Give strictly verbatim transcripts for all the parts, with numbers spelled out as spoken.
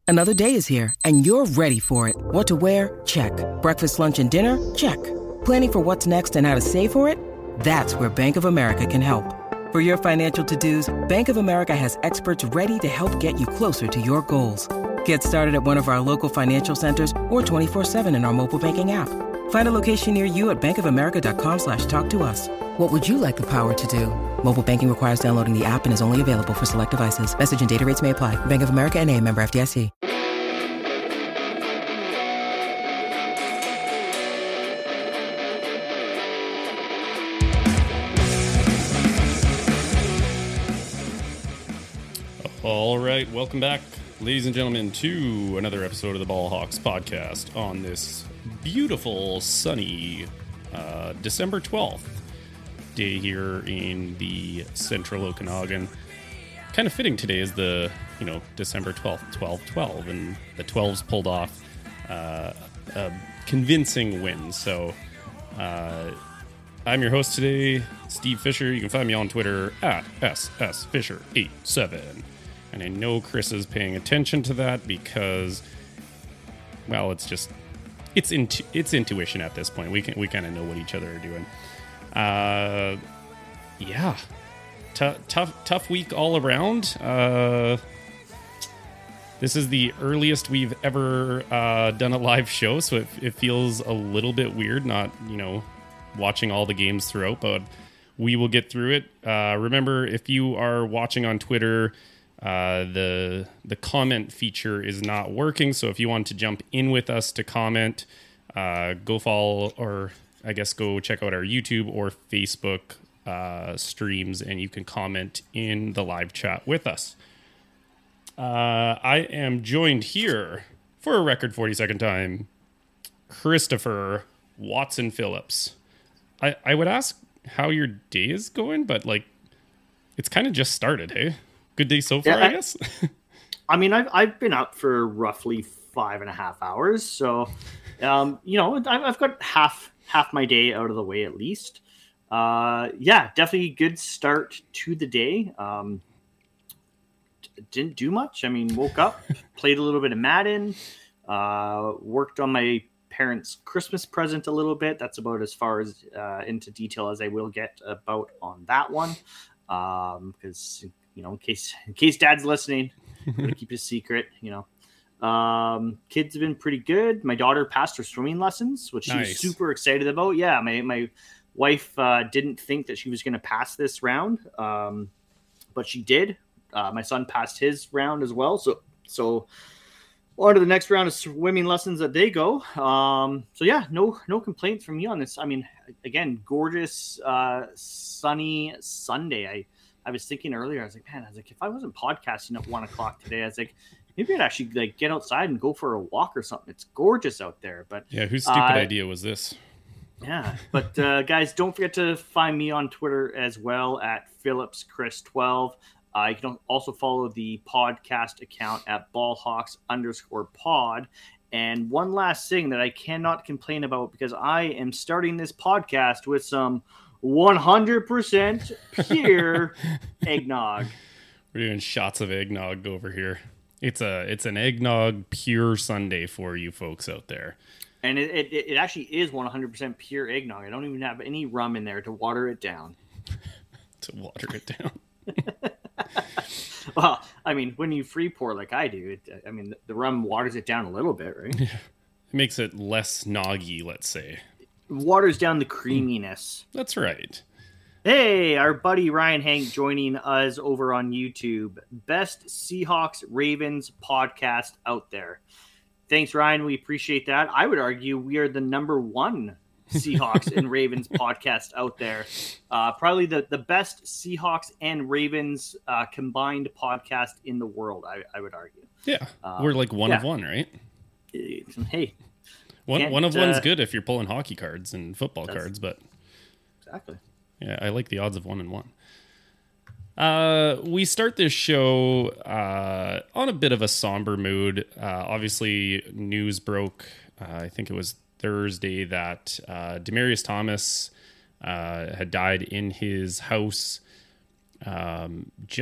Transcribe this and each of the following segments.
Another day is here, and you're ready for it. What to wear? Check. Breakfast, lunch, and dinner? Check. Planning for what's next and how to save for it? That's where Bank of America can help. For your financial to-dos, Bank of America has experts ready to help get you closer to your goals. Get started at one of our local financial centers or twenty-four seven in our mobile banking app. Find a location near you at bankofamerica.com slash talk to us. What would you like the power to do? Mobile banking requires downloading the app and is only available for select devices. Message and data rates may apply. Bank of America N A, member F D I C. All right, welcome back, ladies and gentlemen, to another episode of the Ball Hawks podcast on this beautiful, sunny uh, December twelfth day here in the central Okanagan. Kind of fitting today is the, you know, December twelfth, twelve twelve, and the twelves pulled off uh, a convincing win. So uh, I'm your host today, Steve Fisher. You can find me on Twitter at S S Fisher eighty-seven. And I know Chris is paying attention to that because, well, it's just, it's intu- it's intuition at this point. We can we kind of know what each other are doing. Uh, yeah, T- tough tough week all around. Uh, this is the earliest we've ever uh, done a live show, so it, it feels a little bit weird not, you know, watching all the games throughout, but we will get through it. Uh, remember, if you are watching on Twitter, Uh, the the comment feature is not working, so if you want to jump in with us to comment, uh, go follow, or I guess go check out our YouTube or Facebook uh, streams, and you can comment in the live chat with us. Uh, I am joined here for a record forty-second time, Christopher Watson Phillips. I, I would ask how your day is going, but like, it's kind of just started, hey? Good day so far, yeah, I, I guess. I mean, I've I've been up for roughly five and a half hours, so um, you know, I've, I've got half half my day out of the way at least. Uh, yeah, definitely good start to the day. Um, didn't do much. I mean, woke up, played a little bit of Madden, uh, worked on my parents' Christmas present a little bit. That's about as far as uh, into detail as I will get about on that one, because. Um, You know, in case in case Dad's listening, I'm gonna keep it a secret. You know, um, kids have been pretty good. My daughter passed her swimming lessons, which she nice. was super excited about. Yeah, my my wife uh, didn't think that she was going to pass this round, um, but she did. Uh, my son passed his round as well. So so on to the next round of swimming lessons that they go. Um, so yeah, no no complaints from me on this. I mean, again, gorgeous uh, sunny Sunday. I. I was thinking earlier, I was like, man, I was like, if I wasn't podcasting at one o'clock today, I was like, maybe I'd actually like get outside and go for a walk or something. It's gorgeous out there. But yeah, whose stupid uh, idea was this? Yeah, but uh, guys, don't forget to find me on Twitter as well at Phillips Chris twelve. Uh, you can also follow the podcast account at ballhawks underscore pod. And one last thing that I cannot complain about, because I am starting this podcast with some one hundred percent pure eggnog. We're doing shots of eggnog over here. It's a it's an eggnog pure Sunday for you folks out there. And it, it, it actually is one hundred percent pure eggnog. I don't even have any rum in there to water it down. to water it down. Well, I mean, when you free pour like I do, it, I mean, the rum waters it down a little bit, right? Yeah. It makes it less noggy, let's say. Waters down the creaminess. That's right. Hey, our buddy Ryan Hank joining us over on YouTube. Best Seahawks Ravens podcast out there. Thanks, Ryan. We appreciate that. I would argue we are the number one Seahawks and Ravens podcast out there. Uh, probably the, the best Seahawks and Ravens uh, combined podcast in the world, I, I would argue. Yeah, um, we're like one yeah. of one, right? Hey. One one of one's uh, good if you're pulling hockey cards and football cards, but exactly. Yeah, I like the odds of one and one. Uh, we start this show uh, on a bit of a somber mood. Uh, obviously, news broke. Uh, I think it was Thursday that uh, Demaryius Thomas uh, had died in his house um, just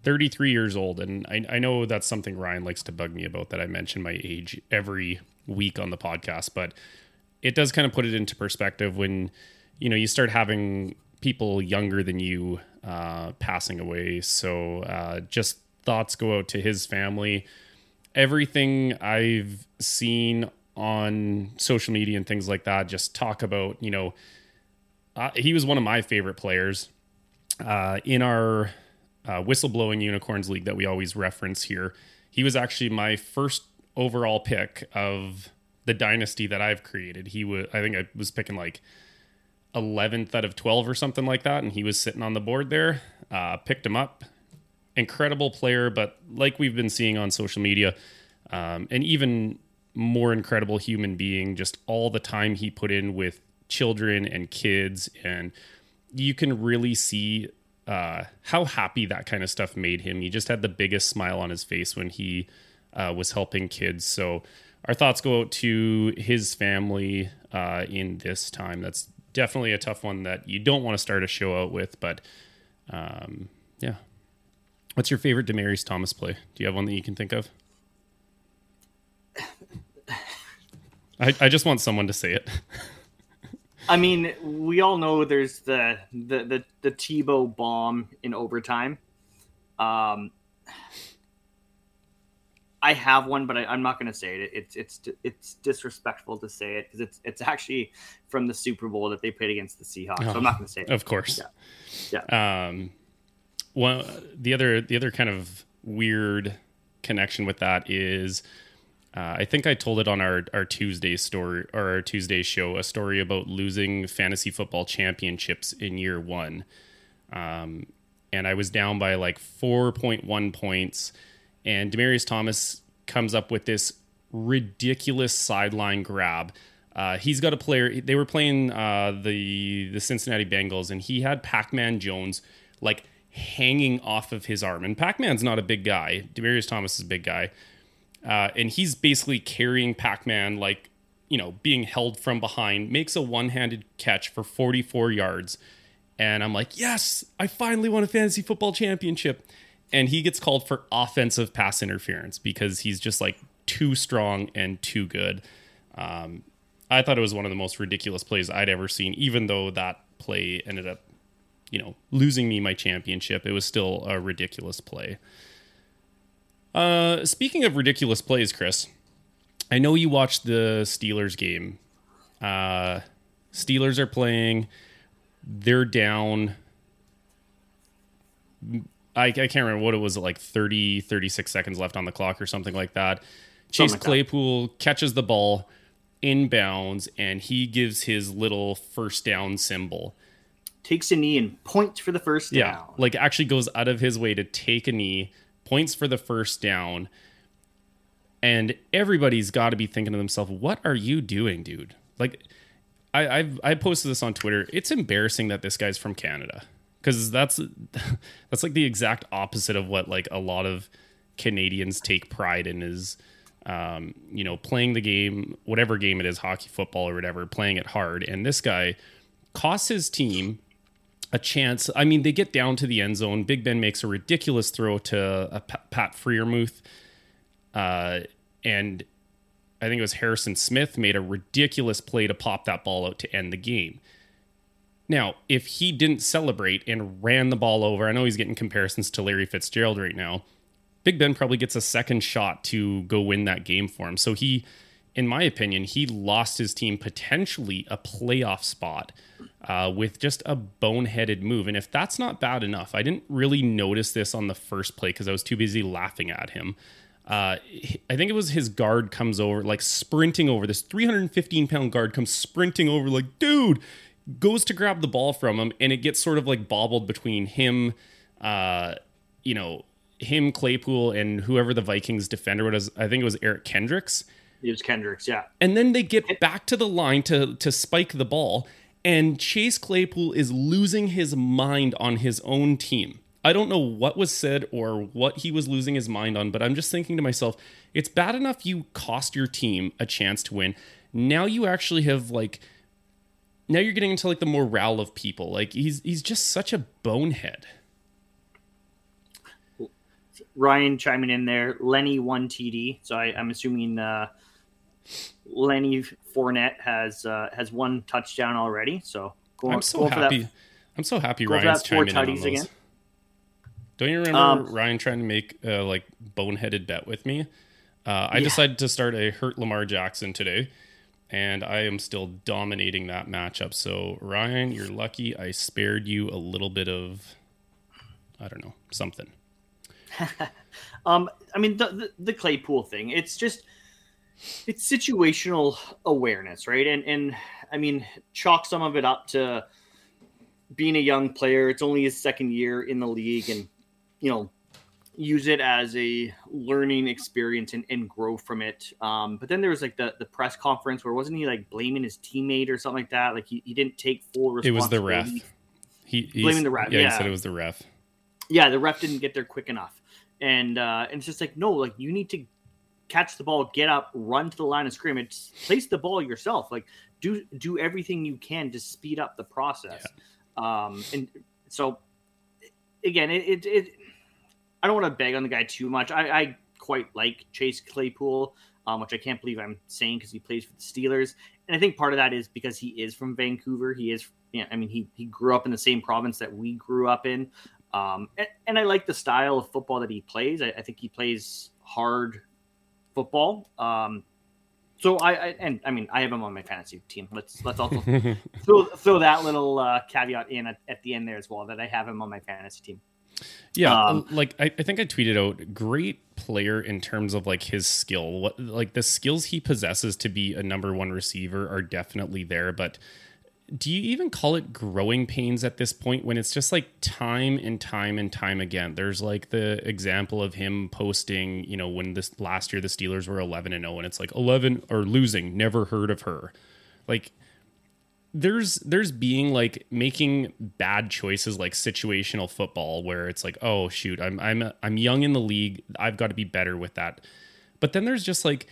thirty-three years old. And I, I know that's something Ryan likes to bug me about, that I mention my age every week on the podcast, but it does kind of put it into perspective when, you know, you start having people younger than you uh, passing away. So uh, just thoughts go out to his family. Everything I've seen on social media and things like that just talk about, you know, uh, he was one of my favorite players uh, in our uh, Whistleblowing Unicorns League that we always reference here. He was actually my first overall pick of the dynasty that I've created. He was, I think I was picking like eleventh out of twelve or something like that. And he was sitting on the board there, uh, picked him up. Incredible player, but like we've been seeing on social media, um, an even more incredible human being, just all the time he put in with children and kids. And you can really see uh, how happy that kind of stuff made him. He just had the biggest smile on his face when he uh, was helping kids. So our thoughts go out to his family uh, in this time. That's definitely a tough one that you don't want to start a show out with, but um, yeah. What's your favorite Demaryius Thomas play? Do you have one that you can think of? I, I just want someone to say it. I mean, we all know there's the the the, the Tebow bomb in overtime. Um, I have one, but I, I'm not going to say it. It's it's it's disrespectful to say it because it's it's actually from the Super Bowl that they played against the Seahawks. Oh, so I'm not going to say it. Of course. Yeah. Yeah. Um. Well, the other the other kind of weird connection with that is, uh, I think I told it on our our Tuesday story or our Tuesday show, a story about losing fantasy football championships in year one, um, and I was down by like four point one points. And Demaryius Thomas comes up with this ridiculous sideline grab. Uh, he's got a player. They were playing uh, the the Cincinnati Bengals, and he had Pac-Man Jones like hanging off of his arm. And Pac-Man's not a big guy. Demaryius Thomas is a big guy, uh, and he's basically carrying Pac-Man, like, you know, being held from behind. Makes a one-handed catch for forty-four yards, and I'm like, yes, I finally won a fantasy football championship. And he gets called for offensive pass interference because he's just like too strong and too good. Um, I thought it was one of the most ridiculous plays I'd ever seen, even though that play ended up, you know, losing me my championship. It was still a ridiculous play. Uh, speaking of ridiculous plays, Chris, I know you watched the Steelers game. Uh, Steelers are playing. They're down. I, I can't remember what it was, like thirty, thirty-six seconds left on the clock or something like that. Chase like Claypool that. catches the ball inbounds, and he gives his little first down symbol. Takes a knee and points for the first down. Yeah, like actually goes out of his way to take a knee, points for the first down. And everybody's got to be thinking to themselves, what are you doing, dude? Like, I I've, I posted this on Twitter. It's embarrassing that this guy's from Canada. Because that's that's like the exact opposite of what like a lot of Canadians take pride in is, um, you know, playing the game, whatever game it is, hockey, football, or whatever, playing it hard. And this guy costs his team a chance. I mean, they get down to the end zone. Big Ben makes a ridiculous throw to a Pat Freiermuth, uh, and I think it was Harrison Smith made a ridiculous play to pop that ball out to end the game. Now, if he didn't celebrate and ran the ball over, I know he's getting comparisons to Larry Fitzgerald right now, Big Ben probably gets a second shot to go win that game for him. So he, in my opinion, he lost his team potentially a playoff spot uh, with just a boneheaded move. And if that's not bad enough, I didn't really notice this on the first play because I was too busy laughing at him. Uh, I think it was his guard comes over, like sprinting over. This three hundred fifteen pound guard comes sprinting over like, dude, goes to grab the ball from him, and it gets sort of like bobbled between him, uh, you know, him, Claypool, and whoever the Vikings defender was. I think it was Eric Kendricks. It was Kendricks, yeah. And then they get back to the line to to spike the ball, and Chase Claypool is losing his mind on his own team. I don't know what was said or what he was losing his mind on, but I'm just thinking to myself, it's bad enough you cost your team a chance to win. Now you actually have like... Now you're getting into like the morale of people. Like he's he's just such a bonehead. Ryan chiming in there. Lenny one T D. So I, I'm assuming uh, Lenny Fournette has uh, has one touchdown already. So going, I'm so going happy. For that, I'm so happy going Ryan's for that four chiming in on tutties those. again. Don't you remember Um, Ryan trying to make a like boneheaded bet with me? Uh, I Yeah. decided to start a hurt Lamar Jackson today, and I am still dominating that matchup. So Ryan, you're lucky I spared you a little bit of, I don't know, something. Um, I mean, the, the the Claypool thing. It's just it's situational awareness, right? And and I mean, chalk some of it up to being a young player. It's only his second year in the league, and you know, use it as a learning experience and, and grow from it. Um, but then there was like the, the press conference where wasn't he like blaming his teammate or something like that? Like he, he didn't take full It was the responsibility. ref. He he's- Blaming the ref, Yeah, yeah. he said it was the ref. Yeah, the ref didn't get there quick enough. And uh, and it's just like, no, like you need to catch the ball, get up, run to the line of scrimmage, place the ball yourself. Like do do everything you can to speed up the process. Um, and so again, it, it, it I don't want to beg on the guy too much. I, I quite like Chase Claypool, um, which I can't believe I'm saying because he plays for the Steelers. And I think part of that is because he is from Vancouver. He is, you know, I mean, he, he grew up in the same province that we grew up in. Um, and, and I like the style of football that he plays. I, I think he plays hard football. Um, so I, I, and I mean, I have him on my fantasy team. Let's, let's also throw, throw that little uh, caveat in at, at the end there as well, that I have him on my fantasy team. Yeah, Um, like I, I think I tweeted out, great player in terms of like his skill. What like the skills he possesses to be a number one receiver are definitely there. But do you even call it growing pains at this point when it's just like time and time and time again? There's like the example of him posting, you know, when this last year the Steelers were eleven and oh, and it's like eleven or losing, never heard of her. Like there's there's being like making bad choices, like situational football, where it's like, oh shoot, I'm I'm I'm young in the league, I've got to be better with that. But then there's just like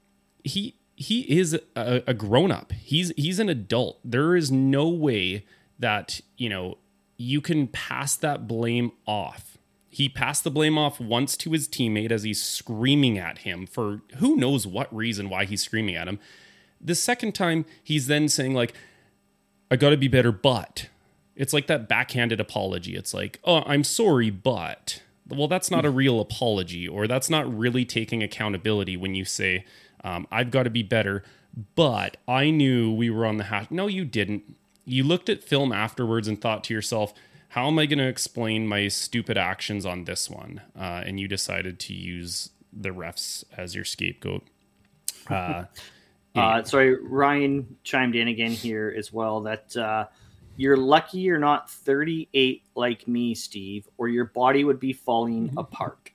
he he is a, a grown up. He's he's an adult. There is no way that, you know, you can pass that blame off. He passed the blame off once to his teammate as he's screaming at him for who knows what reason why he's screaming at him. The second time, he's then saying like, I got to be better, but it's like that backhanded apology. It's like, oh, I'm sorry, but well, that's not a real apology, or that's not really taking accountability when you say, um, I've got to be better, but I knew we were on the hash. No, you didn't. You looked at film afterwards and thought to yourself, how am I going to explain my stupid actions on this one? Uh, and you decided to use the refs as your scapegoat. Uh, Uh, sorry, Ryan chimed in again here as well that uh, you're lucky you're not thirty-eight like me, Steve, or your body would be falling apart.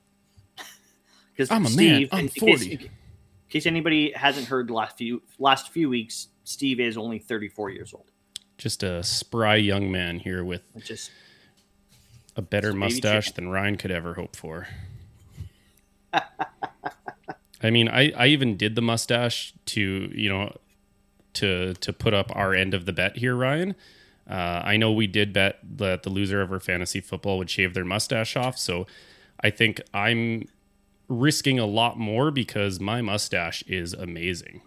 Because I'm a Steve, man. I'm in case- forty. In case anybody hasn't heard the last few last few weeks, Steve is only thirty-four years old. Just a spry young man here with It's just a better baby mustache chicken. than Ryan could ever hope for. I mean, I, I even did the mustache to, you know, to to put up our end of the bet here, Ryan. Uh, I know we did bet that the loser of our fantasy football would shave their mustache off, so I think I'm risking a lot more because my mustache is amazing.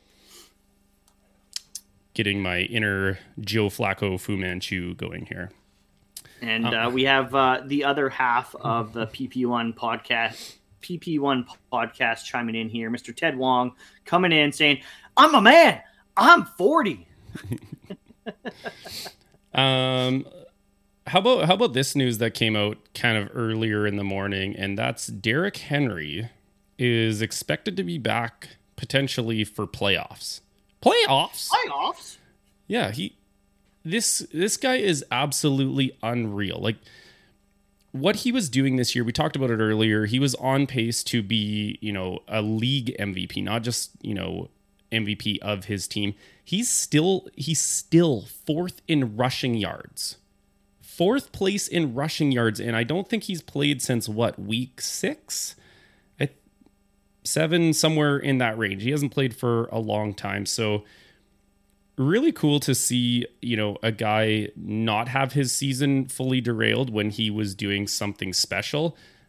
Getting my inner Joe Flacco Fu Manchu going here. And uh, we have uh, the other half of the P P one podcast, P P one podcast chiming in here. Mister Ted Wong coming in saying, I'm a man. I'm forty. Um, how about how about this news that came out kind of earlier in the morning, and that's Derrick Henry is expected to be back potentially for playoffs. Playoffs? Playoffs? Yeah, he this this guy is absolutely unreal. Like what he was doing this year, we talked about it earlier. He was on pace to be, you know, a league M V P, not just, you know, M V P of his team. He's still he's still fourth in rushing yards. Fourth place in rushing yards, and I don't think he's played since what, week six? I, seven, somewhere in that range. He hasn't played for a long time, so really cool to see, you know, a guy not have his season fully derailed when he was doing something special.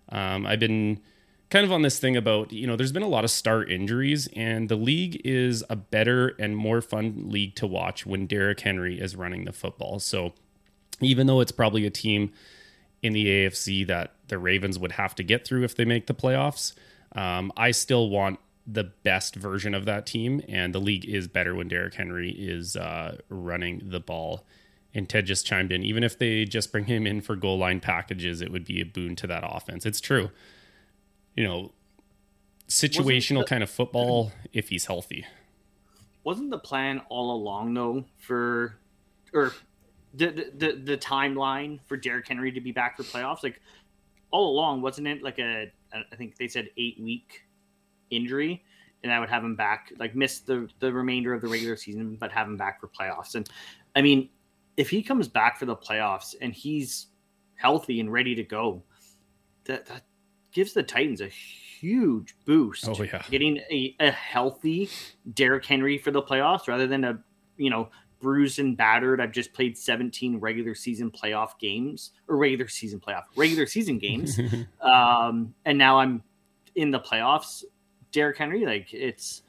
Um, I've been kind of on this thing about, you know, there's been a lot of star injuries, and the league is a better and more fun league to watch when Derrick Henry is running the football. So even though it's probably a team in the A F C that the Ravens would have to get through if they make the playoffs, um, I still want the best version of that team, and the league is better when Derrick Henry is uh, running the ball. And Ted just chimed in, even if they just bring him in for goal line packages, it would be a boon to that offense. It's true. You know, situational the, kind of football if he's healthy. Wasn't the plan all along, though, for or the the the timeline for Derrick Henry to be back for playoffs? Like all along, wasn't it like a I think they said eight week injury, and I would have him back, like miss the the remainder of the regular season, but have him back for playoffs. And I mean, if he comes back for the playoffs and he's healthy and ready to go, that that gives the Titans a huge boost. Oh, yeah. Getting a, a healthy Derrick Henry for the playoffs rather than a, you know, bruised and battered. I've just played seventeen regular season playoff games or regular season playoff, regular season games. um, and now I'm in the playoffs. Derrick Henry, like it's,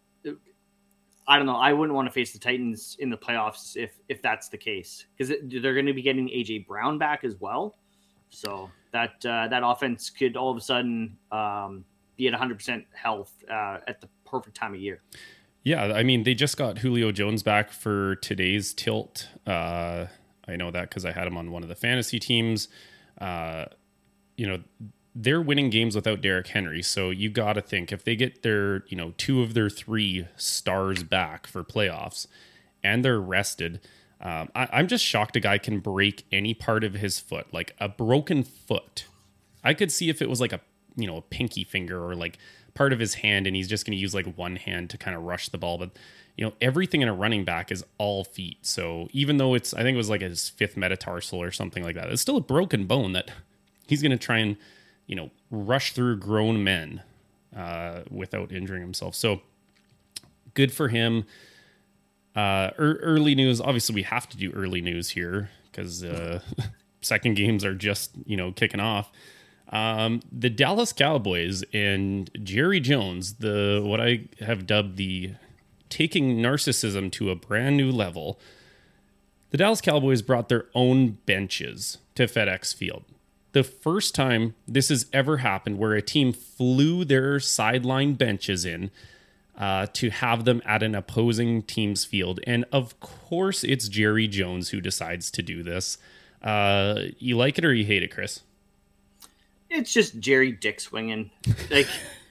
I don't know. I wouldn't want to face the Titans in the playoffs if, if that's the case, because they're going to be getting A J Brown back as well. So that uh, that offense could all of a sudden um, be at one hundred percent health uh, at the perfect time of year. Yeah, I mean, they just got Julio Jones back for today's tilt. Uh, I know that because I had him on one of the fantasy teams. Uh, you know, they're winning games without Derrick Henry. So you got to think if they get their, you know, two of their three stars back for playoffs and they're rested, Um, I, I'm just shocked a guy can break any part of his foot, like a broken foot. I could see if it was like a, you know, a pinky finger or like part of his hand, and he's just going to use like one hand to kind of rush the ball. But, you know, everything in a running back is all feet. So even though it's, I think it was like his fifth metatarsal or something like that, it's still a broken bone that he's going to try and, you know, rush through grown men uh, without injuring himself. So good for him. Uh, early news. Obviously, we have to do early news here because uh, second games are just, you know, kicking off. Um, the Dallas Cowboys and Jerry Jones, the what I have dubbed the taking narcissism to a brand new level. The Dallas Cowboys brought their own benches to FedEx Field. The first time this has ever happened where a team flew their sideline benches in Uh, to have them at an opposing team's field. And of course, it's Jerry Jones who decides to do this. Uh, you like it or you hate it, Chris? It's just Jerry dick swinging. Like,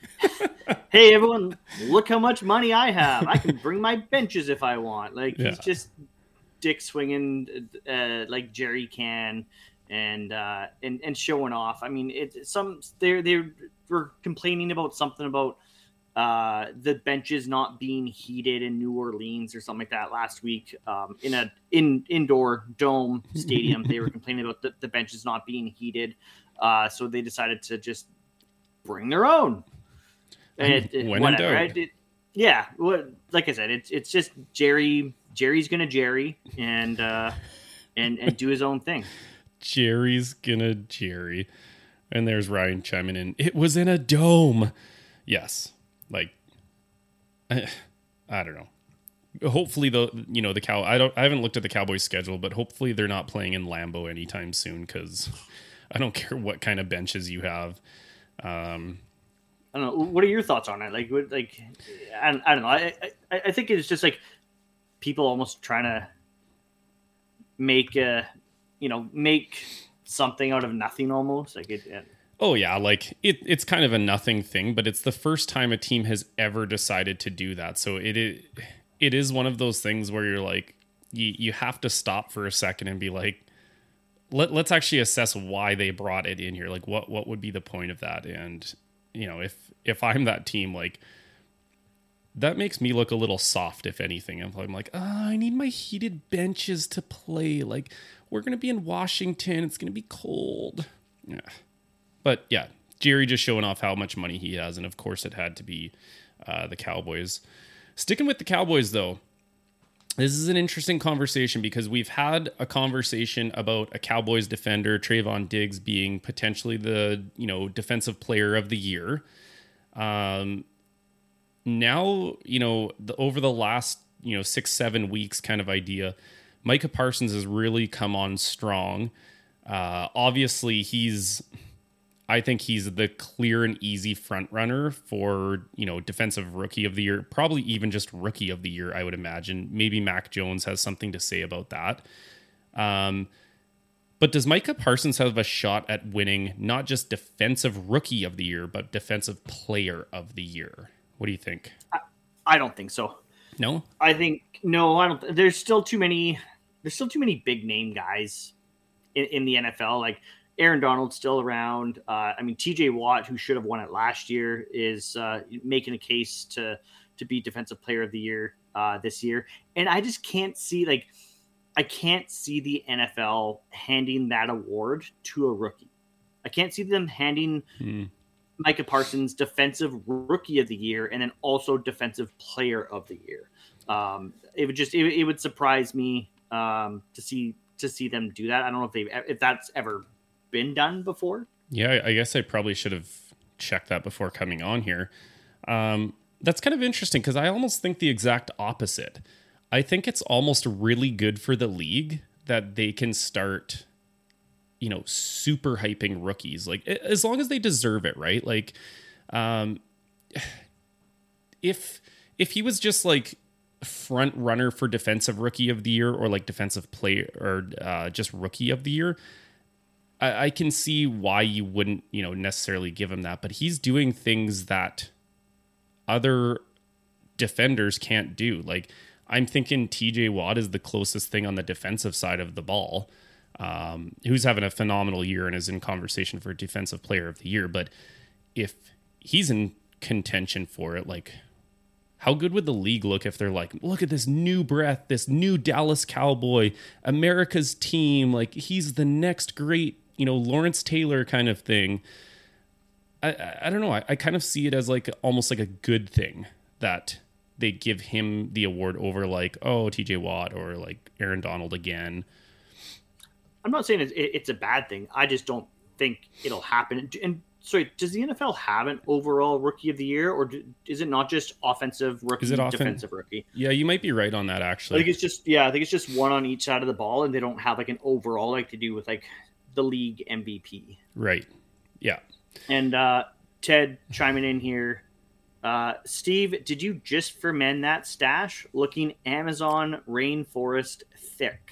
hey, everyone, look how much money I have. I can bring my benches if I want. Like, yeah. He's just dick swinging uh, like Jerry can and, uh, and and showing off. I mean, it's some they they were complaining about something about Uh, the benches not being heated in New Orleans or something like that last week um, in a in indoor dome stadium. They were complaining about the, the benches not being heated. Uh, so they decided to just bring their own. And it, it, when whatever. It, it, yeah. What, like I said, it's, it's just Jerry, Jerry's going to Jerry and, uh, and, and do his own thing. Jerry's going to Jerry. And there's Ryan chiming in. It was in a dome. Yes. Like, I, I don't know. Hopefully the you know the cow. I don't. I haven't looked at the Cowboys' schedule, but hopefully they're not playing in Lambeau anytime soon. Because I don't care what kind of benches you have. Um, I don't know. What are your thoughts on it? Like, what, like, I, I don't know. I, I I think it's just like people almost trying to make a, you know, make something out of nothing almost. Like it. it Oh, yeah, like it, it's kind of a nothing thing, but it's the first time a team has ever decided to do that. So it is, it is one of those things where you're like, you, you have to stop for a second and be like, let, let's actually assess why they brought it in here. Like, what, what would be the point of that? And, you know, if, if I'm that team, like, that makes me look a little soft, if anything. I'm like, oh, I need my heated benches to play. Like, we're going to be in Washington. It's going to be cold. Yeah. But yeah, Jerry just showing off how much money he has. And of course it had to be uh, the Cowboys. Sticking with the Cowboys though, This is an interesting conversation because we've had a conversation about a Cowboys defender, Trayvon Diggs, being potentially the, you know, defensive player of the year. Um, now, you know, the, over the last, you know, six, seven weeks kind of idea, Micah Parsons has really come on strong. Uh, obviously, he's... I think he's the clear and easy front runner for, you know, defensive rookie of the year, probably even just rookie of the year, I would imagine. Maybe Mac Jones has something to say about that. Um, but does Micah Parsons have a shot at winning not just defensive rookie of the year, but defensive player of the year? What do you think? I, I don't think so. No? I think, no, I don't. There's still too many, there's still too many big name guys in, in the N F L. Like, Aaron Donald's still around. Uh, I mean, T J Watt, who should have won it last year, is uh, making a case to to be Defensive Player of the Year uh, this year. And I just can't see, like, I can't see the N F L handing that award to a rookie. I can't see them handing hmm. Micah Parsons Defensive Rookie of the Year and then also Defensive Player of the Year. Um, it would just it, it would surprise me um, to see to see them do that. I don't know if they if that's ever been done before. Yeah, I guess I probably should have checked that before coming on here. Um, that's kind of interesting because I almost think the exact opposite. I think it's almost really good for the league that they can start, you know, super hyping rookies, like as long as they deserve it, right? Like, um, if if he was just like front runner for defensive rookie of the year or like defensive player or uh, just rookie of the year, I, I can see why you wouldn't, you know, necessarily give him that. But he's doing things that other defenders can't do. Like, I'm thinking T J Watt is the closest thing on the defensive side of the ball, um, who's having a phenomenal year and is in conversation for defensive player of the year. But if he's in contention for it, like, how good would the league look if they're like, look at this new breath, this new Dallas Cowboy, America's team, like he's the next great, you know, Lawrence Taylor kind of thing. I I, I don't know. I, I kind of see it as like almost like a good thing that they give him the award over like, oh, T J Watt or like Aaron Donald again. I'm not saying it's, it's a bad thing. I just don't think it'll happen. And sorry, does the N F L have an overall rookie of the year, or do, is it not just offensive rookie, is it often, defensive rookie? Yeah, you might be right on that, actually. I think it's just, yeah, I think it's just one on each side of the ball, and they don't have like an overall like to do with like the league M V P. Right. Yeah. And uh, Ted chiming in here. Uh, Steve, did you just ferment that stash? Looking Amazon rainforest thick.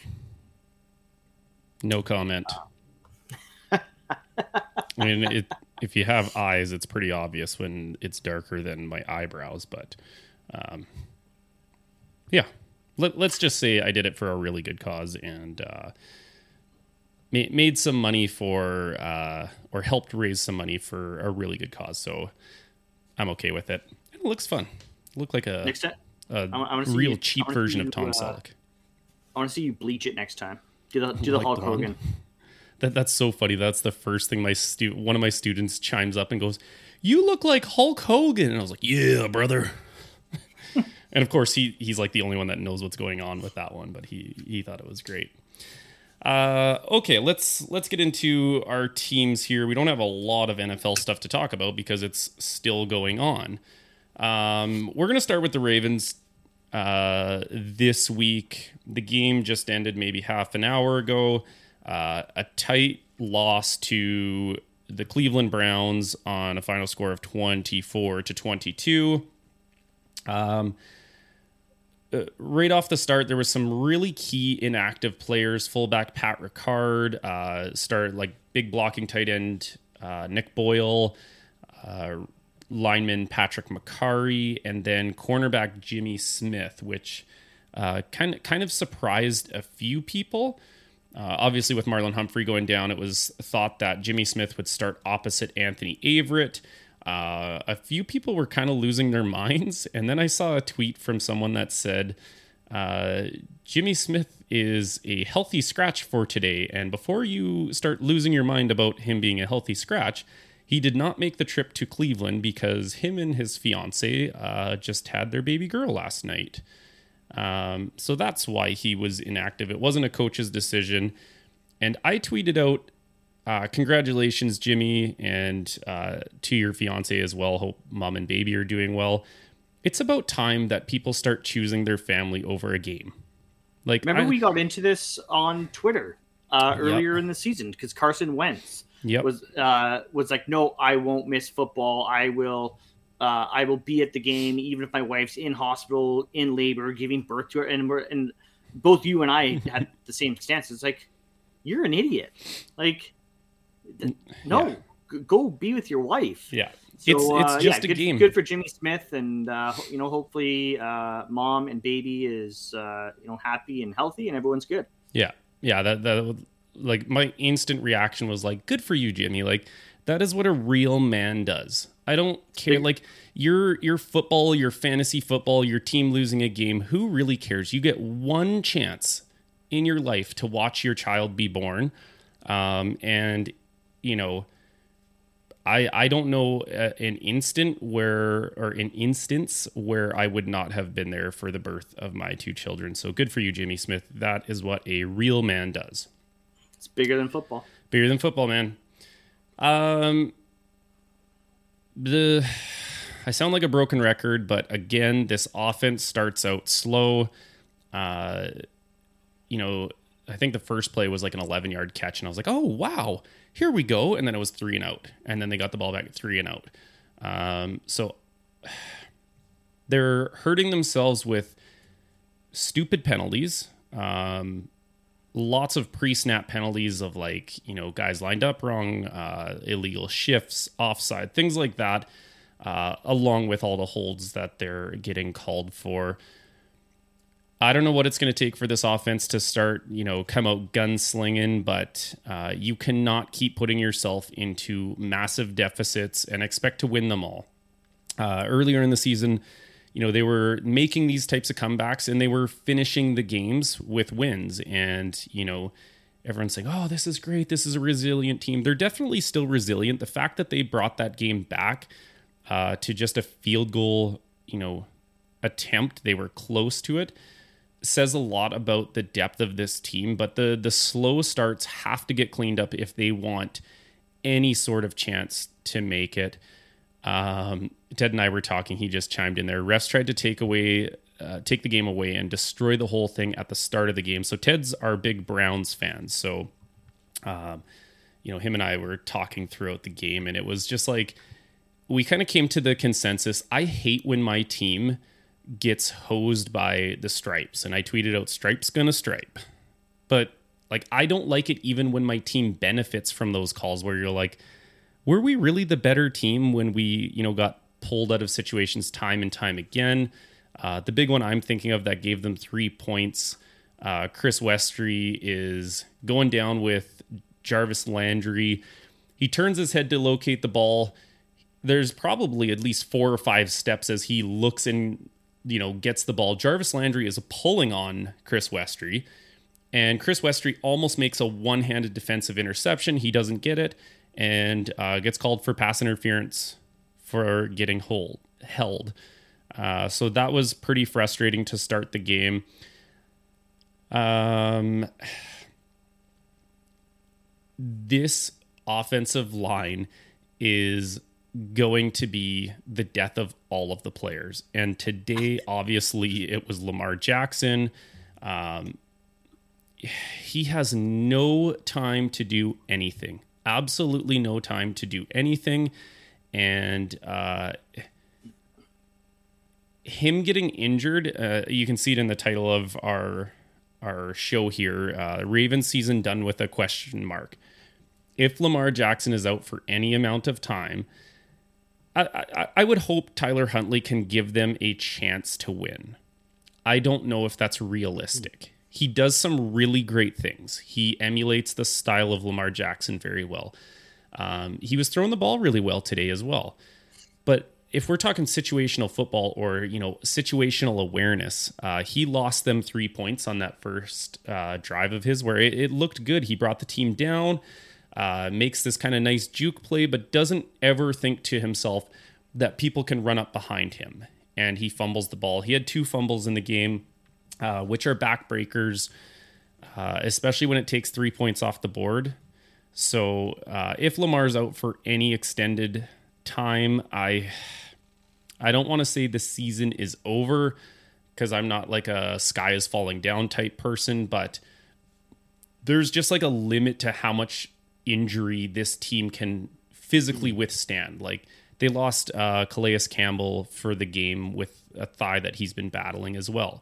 No comment. Uh. I mean, it, if you have eyes, it's pretty obvious when it's darker than my eyebrows. But um, yeah, Let, let's just say I did it for a really good cause and uh, ma- made some money for, uh, or helped raise some money for a really good cause. So I'm okay with it. It looks fun. It looked like a, next time, a I, I real you, cheap version you, of Tom uh, Selleck. I want to see you bleach it next time. Do the do the Like Hulk blonde. Hogan. That that's so funny. That's the first thing my stu- one of my students chimes up and goes, "You look like Hulk Hogan." And I was like, "Yeah, brother." And of course, he he's like the only one that knows what's going on with that one, but he he thought it was great. Uh, okay, let's let's get into our teams here. We don't have a lot of N F L stuff to talk about because it's still going on. Um, we're gonna start with the Ravens. Uh, this week, the game just ended maybe half an hour ago. Uh, a tight loss to the Cleveland Browns on a final score of twenty-four to twenty-two. Um, uh, right off the start, there was some really key inactive players. Fullback Pat Ricard, uh, started like big blocking tight end uh, Nick Boyle, uh, lineman Patrick McCarry, and then cornerback Jimmy Smith, which uh, kind of kind of surprised a few people. Uh, obviously, with Marlon Humphrey going down, it was thought that Jimmy Smith would start opposite Anthony Averett. Uh, a few people were kind of losing their minds, and then I saw a tweet from someone that said, uh, Jimmy Smith is a healthy scratch for today, and before you start losing your mind about him being a healthy scratch, he did not make the trip to Cleveland because him and his fiance uh, just had their baby girl last night. Um, so that's why he was inactive. It wasn't a coach's decision. And I tweeted out, uh, congratulations, Jimmy, and uh, to your fiance as well. Hope mom and baby are doing well. It's about time that people start choosing their family over a game. Like, remember I, we got into this on Twitter uh, earlier Yep. in the season because Carson Wentz Yep. was uh, was like, no, I won't miss football. I will, uh, I will be at the game even if my wife's in hospital in labor giving birth to her. And we're and both you and I had the same stance. It's like, you're an idiot. Like, th- no, Yeah. g- go be with your wife. Yeah. So, it's it's uh, just yeah, a good, game. Good for Jimmy Smith, and uh, you know, hopefully, uh, mom and baby is uh, you know happy and healthy, and everyone's good. Yeah. Yeah. That, that, like, my instant reaction was like, good for you, Jimmy. Like, that is what a real man does. I don't care. big- Like, your, your football, your fantasy football, your team losing a game, who really cares? You get one chance in your life to watch your child be born. Um, and, you know, I, I don't know uh, an instant where, or an instance where I would not have been there for the birth of my two children. So good for you, Jimmy Smith. That is what a real man does. It's bigger than football. Bigger than football, man. Um, the I sound like a broken record, but again, this offense starts out slow. Uh, you know, I think the first play was like an eleven yard catch, and I was like, oh wow, here we go. And then it was three and out, and then they got the ball back at three and out. Um, so they're hurting themselves with stupid penalties. Um, lots of pre-snap penalties of, like, you know, guys lined up wrong, uh, illegal shifts, offside, things like that, uh, along with all the holds that they're getting called for. I don't know what it's going to take for this offense to start, you know, come out gunslinging, but uh, you cannot keep putting yourself into massive deficits and expect to win them all. Uh, earlier in the season, you know, they were making these types of comebacks and they were finishing the games with wins. And, you know, everyone's saying, oh, this is great. This is a resilient team. They're definitely still resilient. The fact that they brought that game back uh, to just a field goal, you know, attempt, they were close to it, says a lot about the depth of this team. But the the slow starts have to get cleaned up if they want any sort of chance to make it. Um, Ted and I were talking. He just chimed in there. Refs tried to take away, uh, take the game away and destroy the whole thing at the start of the game. So Ted's our big Browns fan. So, um, you know, him and I were talking throughout the game, and it was just like we kind of came to the consensus. I hate when my team gets hosed by the stripes, and I tweeted out, "Stripes gonna stripe," but like I don't like it even when my team benefits from those calls where you're like, were we really the better team when we, you know, got pulled out of situations time and time again? Uh, the big one I'm thinking of that gave them three points, uh, Chris Westry is going down with Jarvis Landry. He turns his head to locate the ball. There's probably at least four or five steps as he looks and, you know, gets the ball. Jarvis Landry is pulling on Chris Westry, and Chris Westry almost makes a one-handed defensive interception. He doesn't get it, and uh, gets called for pass interference for getting hold, held. Uh, so that was pretty frustrating to start the game. Um, this offensive line is going to be the death of all of the players. And today, obviously, it was Lamar Jackson. Um, he has no time to do anything. Absolutely no time to do anything. And uh, him getting injured, uh, you can see it in the title of our our show here, uh, Ravens season done with a question mark. If Lamar Jackson is out for any amount of time, I, I, I would hope Tyler Huntley can give them a chance to win. I don't know if that's realistic. He does some really great things. He emulates the style of Lamar Jackson very well. Um, he was throwing the ball really well today as well. But if we're talking situational football or, you know, situational awareness, uh, he lost them three points on that first uh, drive of his where it, it looked good. He brought the team down, uh, makes this kind of nice juke play, but doesn't ever think to himself that people can run up behind him. And he fumbles the ball. He had two fumbles in the game. uh, which are backbreakers, uh, especially when it takes three points off the board. So uh, if Lamar's out for any extended time, I I don't want to say the season is over, because I'm not like a sky is falling down type person, but there's just like a limit to how much injury this team can physically withstand. Like, they lost uh, Calais Campbell for the game with a thigh that he's been battling as well.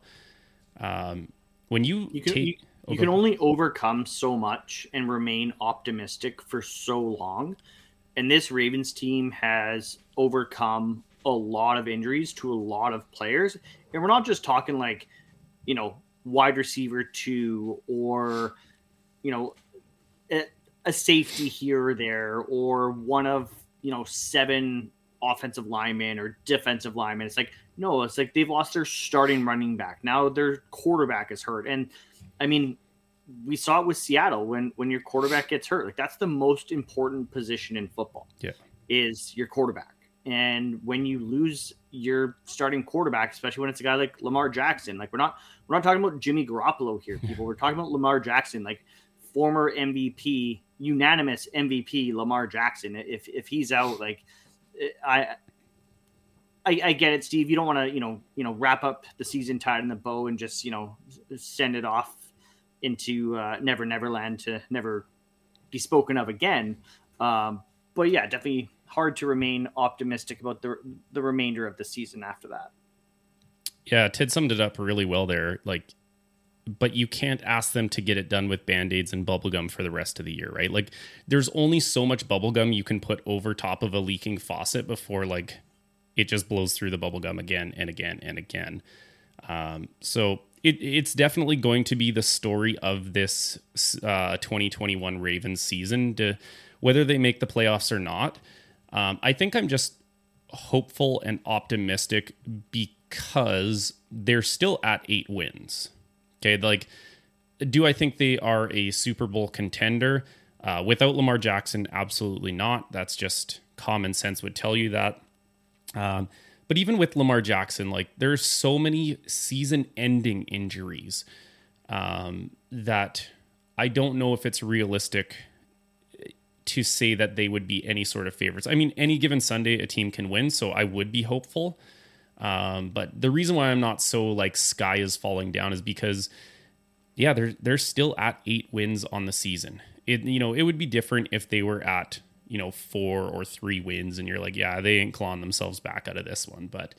Um, when you, you can, take... You, oh, you can only overcome so much and remain optimistic for so long. And this Ravens team has overcome a lot of injuries to a lot of players. And we're not just talking like, you know, wide receiver two or, you know, a, a safety here or there, or one of, you know, seven offensive linemen or defensive linemen. It's like, no, it's like they've lost their starting running back. Now their quarterback is hurt. And I mean, we saw it with Seattle when, when your quarterback gets hurt. Like, that's the most important position in football. Yeah. Is your quarterback. And when you lose your starting quarterback, especially when it's a guy like Lamar Jackson, like we're not we're not talking about Jimmy Garoppolo here, people. We're talking about Lamar Jackson, like former M V P, unanimous M V P Lamar Jackson. If if he's out, like I I, I get it, Steve. You don't want to you know you know wrap up the season tied in the bow and just you know send it off into uh, Never Neverland to never be spoken of again. Um, but yeah, definitely hard to remain optimistic about the the remainder of the season after that. Yeah, Ted summed it up really well there. Like, but you can't ask them to get it done with Band-Aids and bubblegum for the rest of the year, right? Like, there's only so much bubblegum you can put over top of a leaking faucet before, like, it just blows through the bubblegum again and again and again. Um, so it, it's definitely going to be the story of this uh, twenty twenty-one Ravens season, to whether they make the playoffs or not. Um, I think I'm just hopeful and optimistic because they're still at eight wins. Okay, like, do I think they are a Super Bowl contender? Uh, without Lamar Jackson, absolutely not. That's just common sense would tell you that. Um, but even with Lamar Jackson, like, there's so many season-ending injuries um, that I don't know if it's realistic to say that they would be any sort of favorites. I mean, any given Sunday, a team can win, so I would be hopeful. Um, but the reason why I'm not so like sky is falling down is because, yeah, they're they're still at eight wins on the season. It you know it would be different if they were at you know four or three wins, and you're like, yeah, they ain't clawing themselves back out of this one. But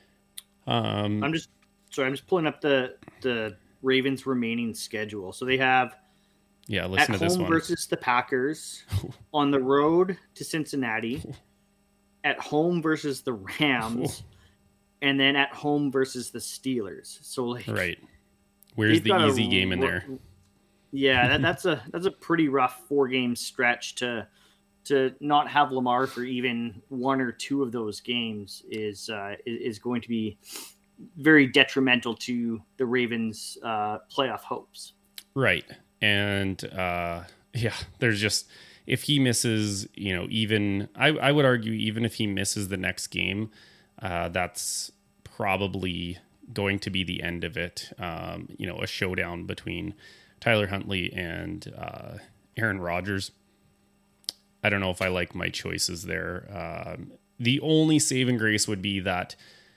um, I'm just sorry, I'm just pulling up the the Ravens' remaining schedule. So they have. Yeah, listen at to this home one. Versus the Packers, on the road to Cincinnati, at home versus the Rams, and then at home versus the Steelers. So like, right, where's the easy game in there? Yeah, that, that's a that's a pretty rough four game stretch to to not have Lamar for even one or two of those games is uh, is going to be very detrimental to the Ravens' uh, playoff hopes. Right. And uh, yeah, there's just, if he misses, you know, even, I, I would argue, even if he misses the next game, uh, that's probably going to be the end of it. Um, you know, a showdown between Tyler Huntley and uh, Aaron Rodgers. I don't know if I like my choices there. Um, the only saving grace would be that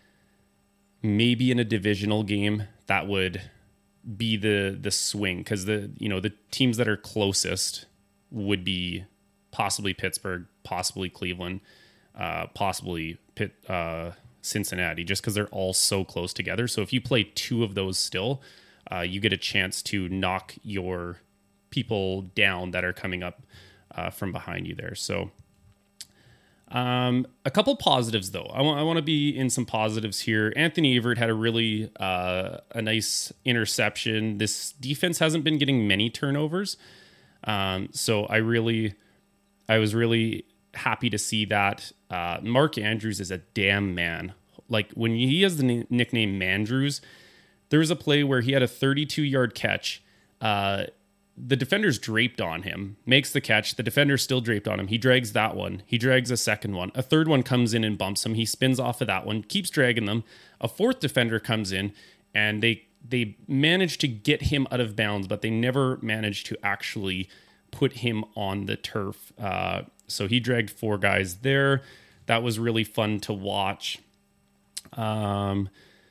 maybe in a divisional game that would be the the swing, because the you know the teams that are closest would be possibly Pittsburgh, possibly Cleveland, uh, possibly Pitt, uh, Cincinnati, just because they're all so close together. So if you play two of those still, uh, you get a chance to knock your people down that are coming up uh, from behind you there. So um, a couple positives though. I want I want to be in some positives here. Anthony Averett had a really uh, a nice interception. This defense hasn't been getting many turnovers, um, so I really I was really happy to see that. Uh, Mark Andrews is a damn man. Like, when he has the n- nickname Mandrews, there was a play where he had a thirty-two yard catch. Uh, the defender's draped on him, makes the catch. The defender's still draped on him. He drags that one. He drags a second one. A third one comes in and bumps him. He spins off of that one, keeps dragging them. A fourth defender comes in, and they they managed to get him out of bounds, but they never managed to actually put him on the turf. Uh, so he dragged four guys there. That was really fun to watch. Um,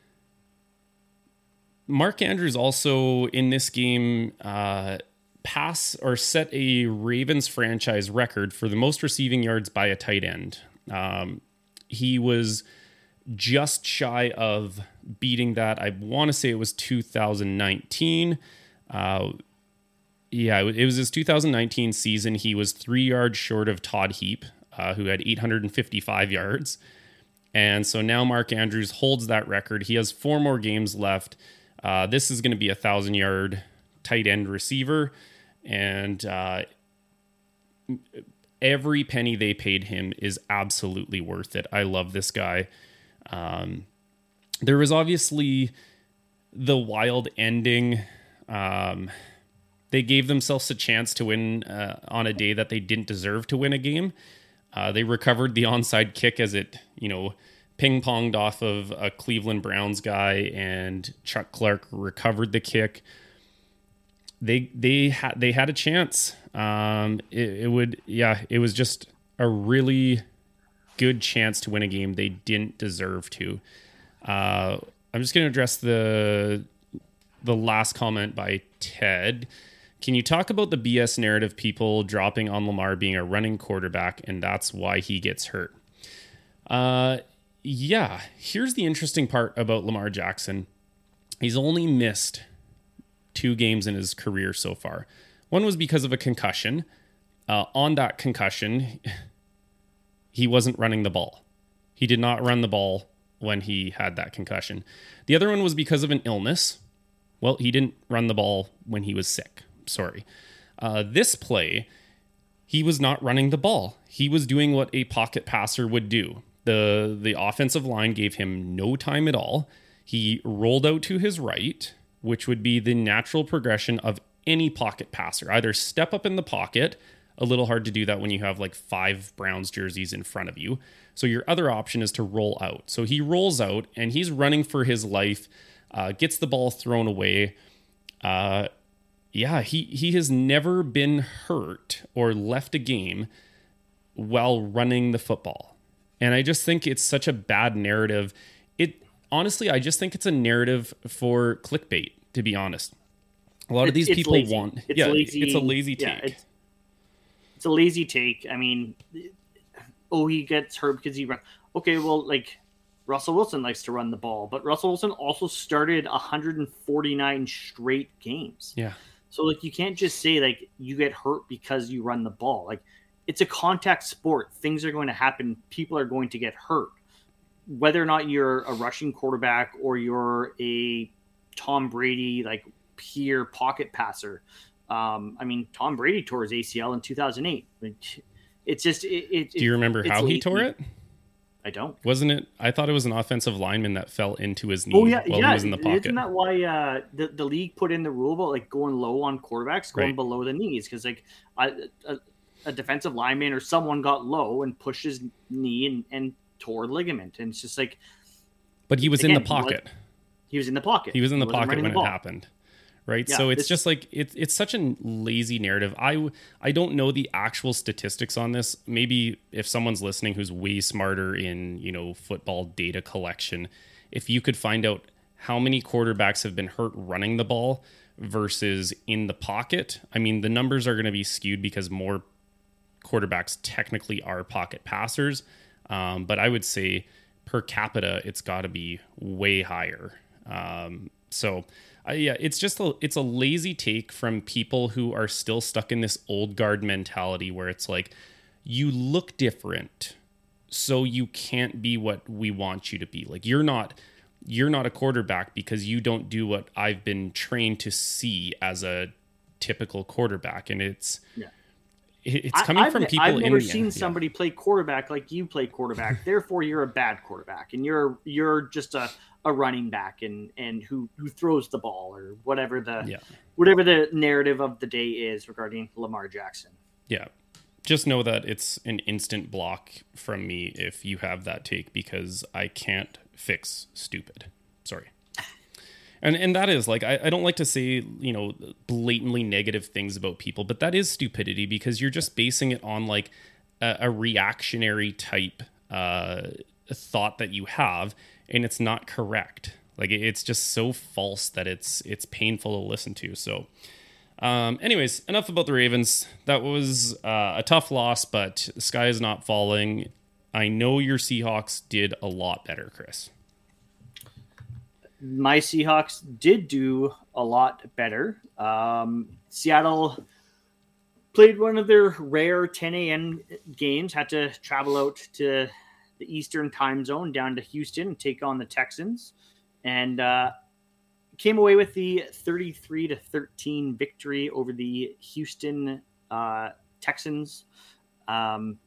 Mark Andrews also in this game uh, pass or set a Ravens franchise record for the most receiving yards by a tight end. Um, he was just shy of beating that. I want to say it was two thousand nineteen. Uh, yeah, it was his two thousand nineteen season. He was three yards short of Todd Heap, uh, who had eight hundred fifty-five yards. And so now Mark Andrews holds that record. He has four more games left. Uh, this is going to be a thousand-yard tight end receiver. And uh, every penny they paid him is absolutely worth it. I love this guy. Um, there was obviously the wild ending. Um, they gave themselves a chance to win uh, on a day that they didn't deserve to win a game. Uh, they recovered the onside kick as it, you know, ping-ponged off of a Cleveland Browns guy, and Chuck Clark recovered the kick. They they had they had a chance. Um, it, it would yeah, it was just a really good chance to win a game they didn't deserve to. Uh, I'm just going to address the the last comment by Ted. Can you talk about the B S narrative people dropping on Lamar being a running quarterback and that's why he gets hurt? Uh, yeah, here's the interesting part about Lamar Jackson. He's only missed two games in his career so far. One was because of a concussion. Uh, on that concussion, he wasn't running the ball. He did not run the ball when he had that concussion. The other one was because of an illness. Well, he didn't run the ball when he was sick. Sorry. Uh, this play, he was not running the ball. He was doing what a pocket passer would do. The, the offensive line gave him no time at all. He rolled out to his right, which would be the natural progression of any pocket passer. Either step up in the pocket, a little hard to do that when you have like five Browns jerseys in front of you. So your other option is to roll out. So he rolls out and he's running for his life, uh, gets the ball thrown away. Uh, yeah, he, he has never been hurt or left a game while running the football. And I just think it's such a bad narrative. It honestly, I just think it's a narrative for clickbait, to be honest. A lot of these it's people lazy. want, it's yeah, lazy, it's a lazy take. Yeah, it's, it's a lazy take. I mean, oh, he gets hurt because he run. Okay, well, like Russell Wilson likes to run the ball, but Russell Wilson also started one hundred forty-nine straight games. Yeah. So like, you can't just say like you get hurt because you run the ball. Like, it's a contact sport. Things are going to happen. People are going to get hurt. Whether or not you're a rushing quarterback or you're a Tom Brady, like pure pocket passer. Um, I mean, Tom Brady tore his A C L in two thousand eight. It's just, it, it, do you remember how he tore it? I don't. Wasn't it? I thought it was an offensive lineman that fell into his knee oh, yeah, while yeah. he was in the pocket. Isn't that why uh, the, the league put in the rule about like going low on quarterbacks, going right. below the knees? Because like a, a, a defensive lineman or someone got low and pushed his knee and, and tore ligament. And it's just like, but he was again, in the pocket. He was, he was in the pocket. He was in the he pocket when the it happened. Right. Yeah, so it's this, just like it's it's such a lazy narrative. I, I don't know the actual statistics on this. Maybe if someone's listening who's way smarter in, you know, football data collection, if you could find out how many quarterbacks have been hurt running the ball versus in the pocket. I mean, the numbers are going to be skewed because more quarterbacks technically are pocket passers. Um, but I would say per capita, it's got to be way higher. Um, so uh, yeah, it's just a, it's a lazy take from people who are still stuck in this old guard mentality where it's like, you look different, so you can't be what we want you to be. Like you're not, you're not a quarterback because you don't do what I've been trained to see as a typical quarterback. And it's, yeah. It's coming I've, from people. I've never in seen yeah. somebody play quarterback like you play quarterback. Therefore, you're a bad quarterback, and you're you're just a, a running back, and, and who, who throws the ball or whatever the yeah. whatever the narrative of the day is regarding Lamar Jackson. Yeah, just know that it's an instant block from me if you have that take because I can't fix stupid. Sorry. And and that is like, I, I don't like to say, you know, blatantly negative things about people, but that is stupidity because you're just basing it on like a, a reactionary type uh, thought that you have, and it's not correct. Like it's just so false that it's it's painful to listen to. So um, anyways, enough about the Ravens. That was uh, a tough loss, but the sky is not falling. I know your Seahawks did a lot better, Chris. My Seahawks did do a lot better. Um, Seattle played one of their rare ten a.m. games, had to travel out to the Eastern time zone down to Houston and take on the Texans, and uh, came away with the thirty-three to thirteen victory over the Houston uh, Texans. Um,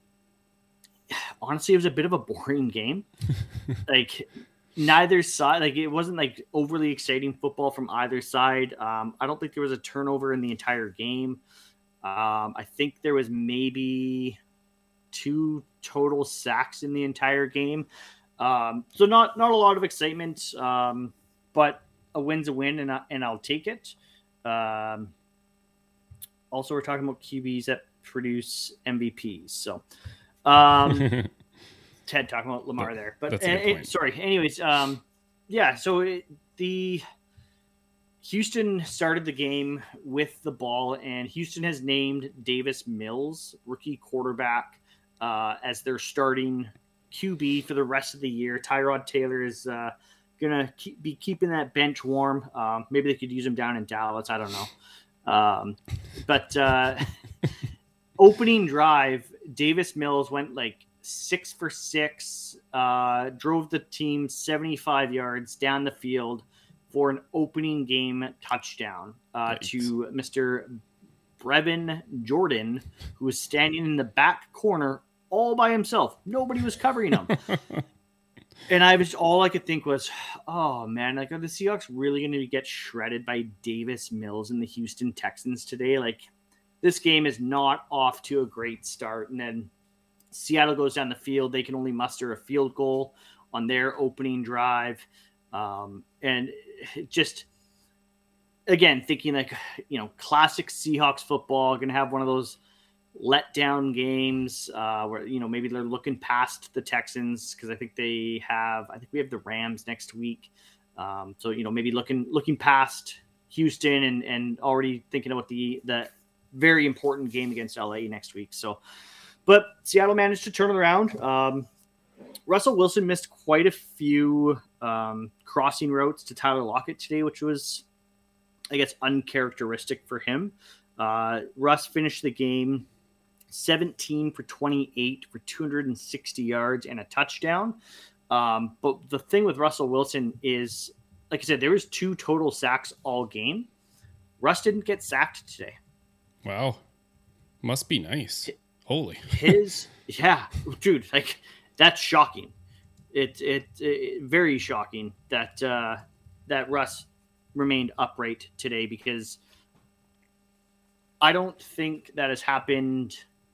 honestly, it was a bit of a boring game. Like, neither side, like it wasn't like overly exciting football from either side. Um, I don't think there was a turnover in the entire game. Um, I think there was maybe two total sacks in the entire game. Um, so not, not a lot of excitement, um, but a win's a win, and, I, and I'll take it. Um, also, we're talking about Q Bs that produce M V Ps. So, um, Ted talking about Lamar there, but uh, it, sorry. Anyways, um, yeah. So it, the Houston started the game with the ball, and Houston has named Davis Mills, rookie quarterback, uh, as their starting Q B for the rest of the year. Tyrod Taylor is uh, gonna keep, be keeping that bench warm. Um, maybe they could use him down in Dallas. I don't know. Um, but uh, opening drive, Davis Mills went like six for six, uh, drove the team seventy-five yards down the field for an opening game touchdown uh, to Mister Brevin Jordan, who was standing in the back corner all by himself. Nobody was covering him. And I was, all I could think was, oh man, like, are the Seahawks really going to get shredded by Davis Mills and the Houston Texans today? Like, this game is not off to a great start. And then Seattle goes down the field. They can only muster a field goal on their opening drive. Um, and just, again, thinking like, you know, classic Seahawks football, going to have one of those letdown games uh, where, you know, maybe they're looking past the Texans because I think they have, I think we have the Rams next week. Um, so, you know, maybe looking, looking past Houston and, and already thinking about the, the very important game against L A next week. So, but Seattle managed to turn it around. Um, Russell Wilson missed quite a few um, crossing routes to Tyler Lockett today, which was, I guess, uncharacteristic for him. Uh, Russ finished the game seventeen for twenty-eight for two hundred sixty yards and a touchdown. Um, but the thing with Russell Wilson is, like I said, there was two total sacks all game. Russ didn't get sacked today. Wow. Must be nice. Holy. His, yeah, dude, like, that's shocking. It, it, it very shocking that, uh, that Russ remained upright today, because I don't think that has happened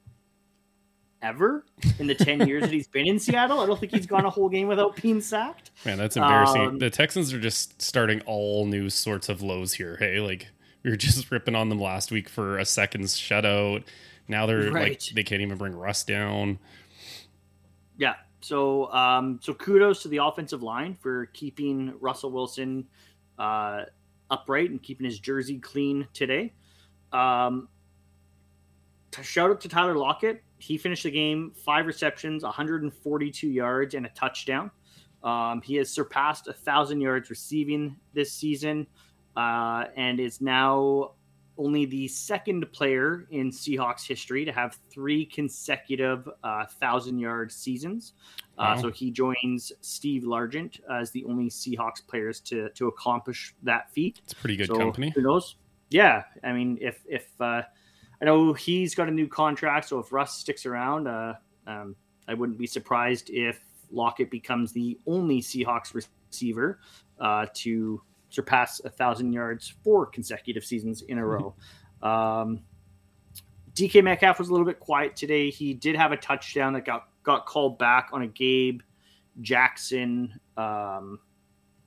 ever in the ten years that he's been in Seattle. I don't think he's gone a whole game without being sacked. Man, that's embarrassing. Um, the Texans are just starting all new sorts of lows here. Hey, like, we were just ripping on them last week for a second's shutout. Now they're right. like, they can't even bring Russ down. Yeah. So, um, so kudos to the offensive line for keeping Russell Wilson uh, upright and keeping his jersey clean today. Um, shout out to Tyler Lockett. He finished the game, five receptions, one hundred forty-two yards, and a touchdown. Um, he has surpassed a thousand yards receiving this season, uh, and is now only the second player in Seahawks history to have three consecutive uh, thousand-yard seasons. Uh, wow. So he joins Steve Largent as the only Seahawks players to to accomplish that feat. It's pretty good so, company. Who knows? Yeah, I mean, if if uh, I know he's got a new contract, so if Russ sticks around, uh, um, I wouldn't be surprised if Lockett becomes the only Seahawks receiver uh, to surpass a thousand yards four consecutive seasons in a row. Um, D K Metcalf was a little bit quiet today. He did have a touchdown that got, got called back on a Gabe Jackson um,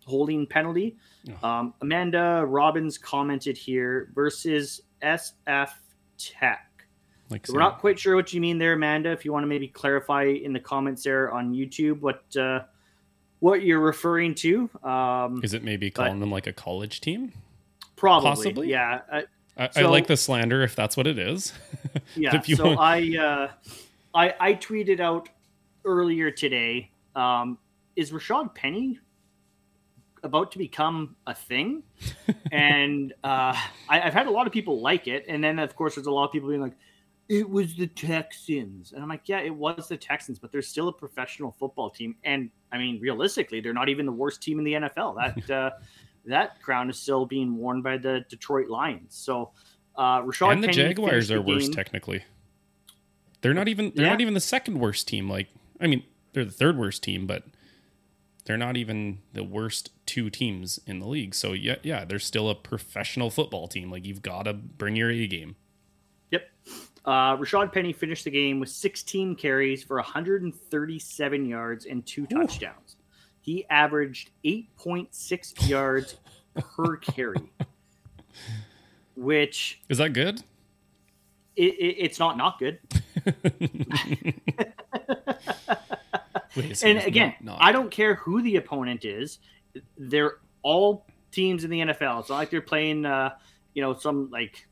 holding penalty. Um, Amanda Robbins commented here versus S F Tech. Like so we're not quite sure what you mean there, Amanda. If you want to maybe clarify in the comments there on YouTube what uh, what you're referring to. Um, Is it maybe calling them like a college team? Probably, possibly. Yeah. Uh, I, so, I like the slander if that's what it is. Yeah. if you so want... I, uh, I I tweeted out earlier today. Um, is Rashad Penny about to become a thing? and uh, I, I've had a lot of people like it, and then of course there's a lot of people being like, "It was the Texans," and I'm like, "Yeah, it was the Texans, but they're still a professional football team." And I mean, realistically, they're not even the worst team in the N F L. That uh, that crown is still being worn by the Detroit Lions. So uh, Rashad and the Penny Jaguars are the worse game. technically. They're not even they're Yeah. not even the second worst team. Like I mean, they're the third worst team, but they're not even the worst two teams in the league. So yeah, yeah, they're still a professional football team. Like you've got to bring your A game. Yep. Uh, Rashad Penny finished the game with sixteen carries for one hundred thirty-seven yards and two touchdowns. He averaged eight point six yards per carry, which is that good? It, it, it's not not good. Wait, and again, not, not I don't care who the opponent is. They're all teams in the N F L. It's not like they're playing, uh, you know, some like.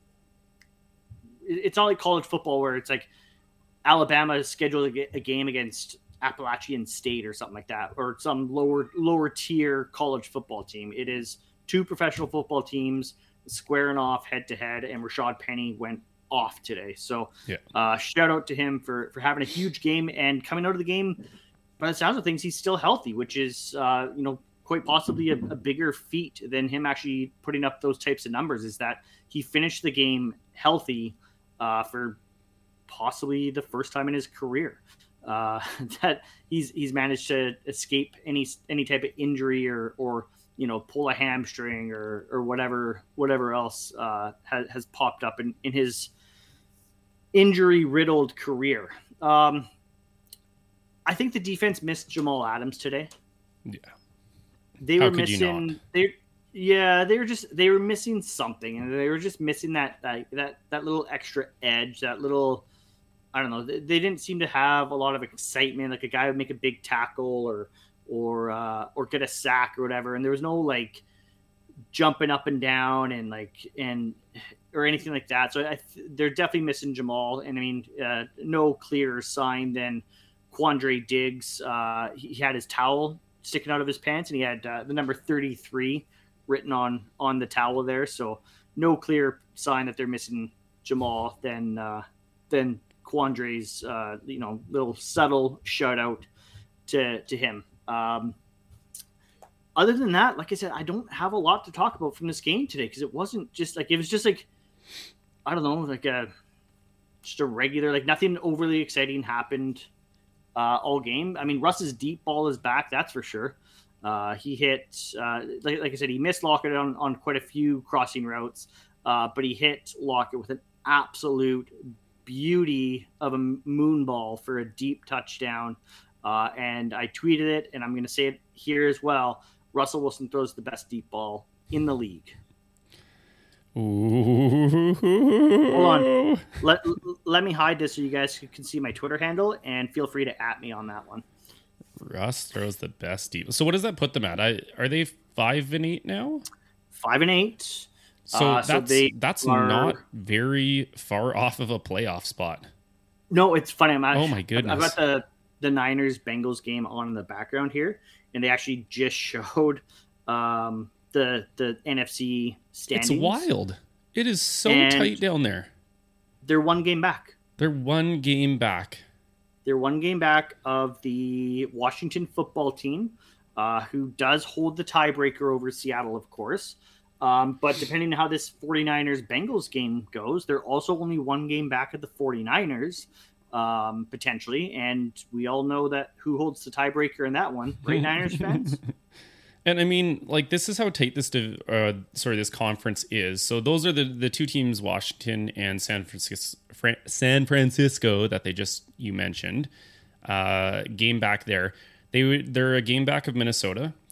It's not like college football where it's like Alabama is scheduled to get a game against Appalachian State or something like that, or some lower lower tier college football team. It is two professional football teams squaring off head to head, and Rashad Penny went off today. So yeah. uh, shout out to him for for having a huge game and coming out of the game. By the sounds of things, he's still healthy, which is uh, you know quite possibly a, a bigger feat than him actually putting up those types of numbers. Is that he finished the game healthy. Uh, for possibly the first time in his career, uh, that he's he's managed to escape any any type of injury or or you know pull a hamstring or or whatever whatever else uh, has has popped up in, in his injury riddled career. Um, I think the defense missed Jamal Adams today. Yeah, they How were could missing. you not? They Yeah, they were just they were missing something, and they were just missing that that that, that little extra edge, that little I don't know. They, they didn't seem to have a lot of excitement. Like a guy would make a big tackle or or uh, or get a sack or whatever, and there was no like jumping up and down and like and or anything like that. So I, they're definitely missing Jamal, and I mean, uh, no clearer sign than Quandre Diggs. Uh, he, he had his towel sticking out of his pants, and he had uh, the number thirty-three written on on the towel there, so no clear sign that they're missing Jamal than uh than Quandre's uh you know little subtle shout out to to him. Um other than that, like I said, I don't have a lot to talk about from this game today, because it wasn't just like it was just like I don't know like a just a regular, like nothing overly exciting happened uh all game. I mean, Russ's deep ball is back, that's for sure. Uh, he hit, uh, like, like I said, he missed Lockett on, on quite a few crossing routes, uh, but he hit Lockett with an absolute beauty of a moon ball for a deep touchdown. Uh, and I tweeted it, and I'm going to say it here as well. Russell Wilson throws the best deep ball in the league. Ooh. Hold on. Let, let me hide this so you guys can see my Twitter handle, and feel free to at me on that one. Russ throws the best deep. So what does that put them at? I, are they five and eight now? Five and eight. So uh, that's so they that's are, not very far off of a playoff spot. No, it's funny. I'm actually, oh my goodness! I've got the the Niners Bengals game on in the background here, and they actually just showed um, the the N F C standings. It's wild. It is so and tight down there. They're one game back. They're one game back. They're one game back of the Washington football team, uh, who does hold the tiebreaker over Seattle, of course. Um, but depending on how this 49ers Bengals game goes, they're also only one game back at the 49ers, um, potentially. And we all know that who holds the tiebreaker in that one, right, Niners fans? And I mean, like, this is how tight this div- uh, sorry this conference is. So those are the, the two teams, Washington and San Francisco, Fran- San Francisco, that they just you mentioned. Uh, game back there, they they're a game back of Minnesota.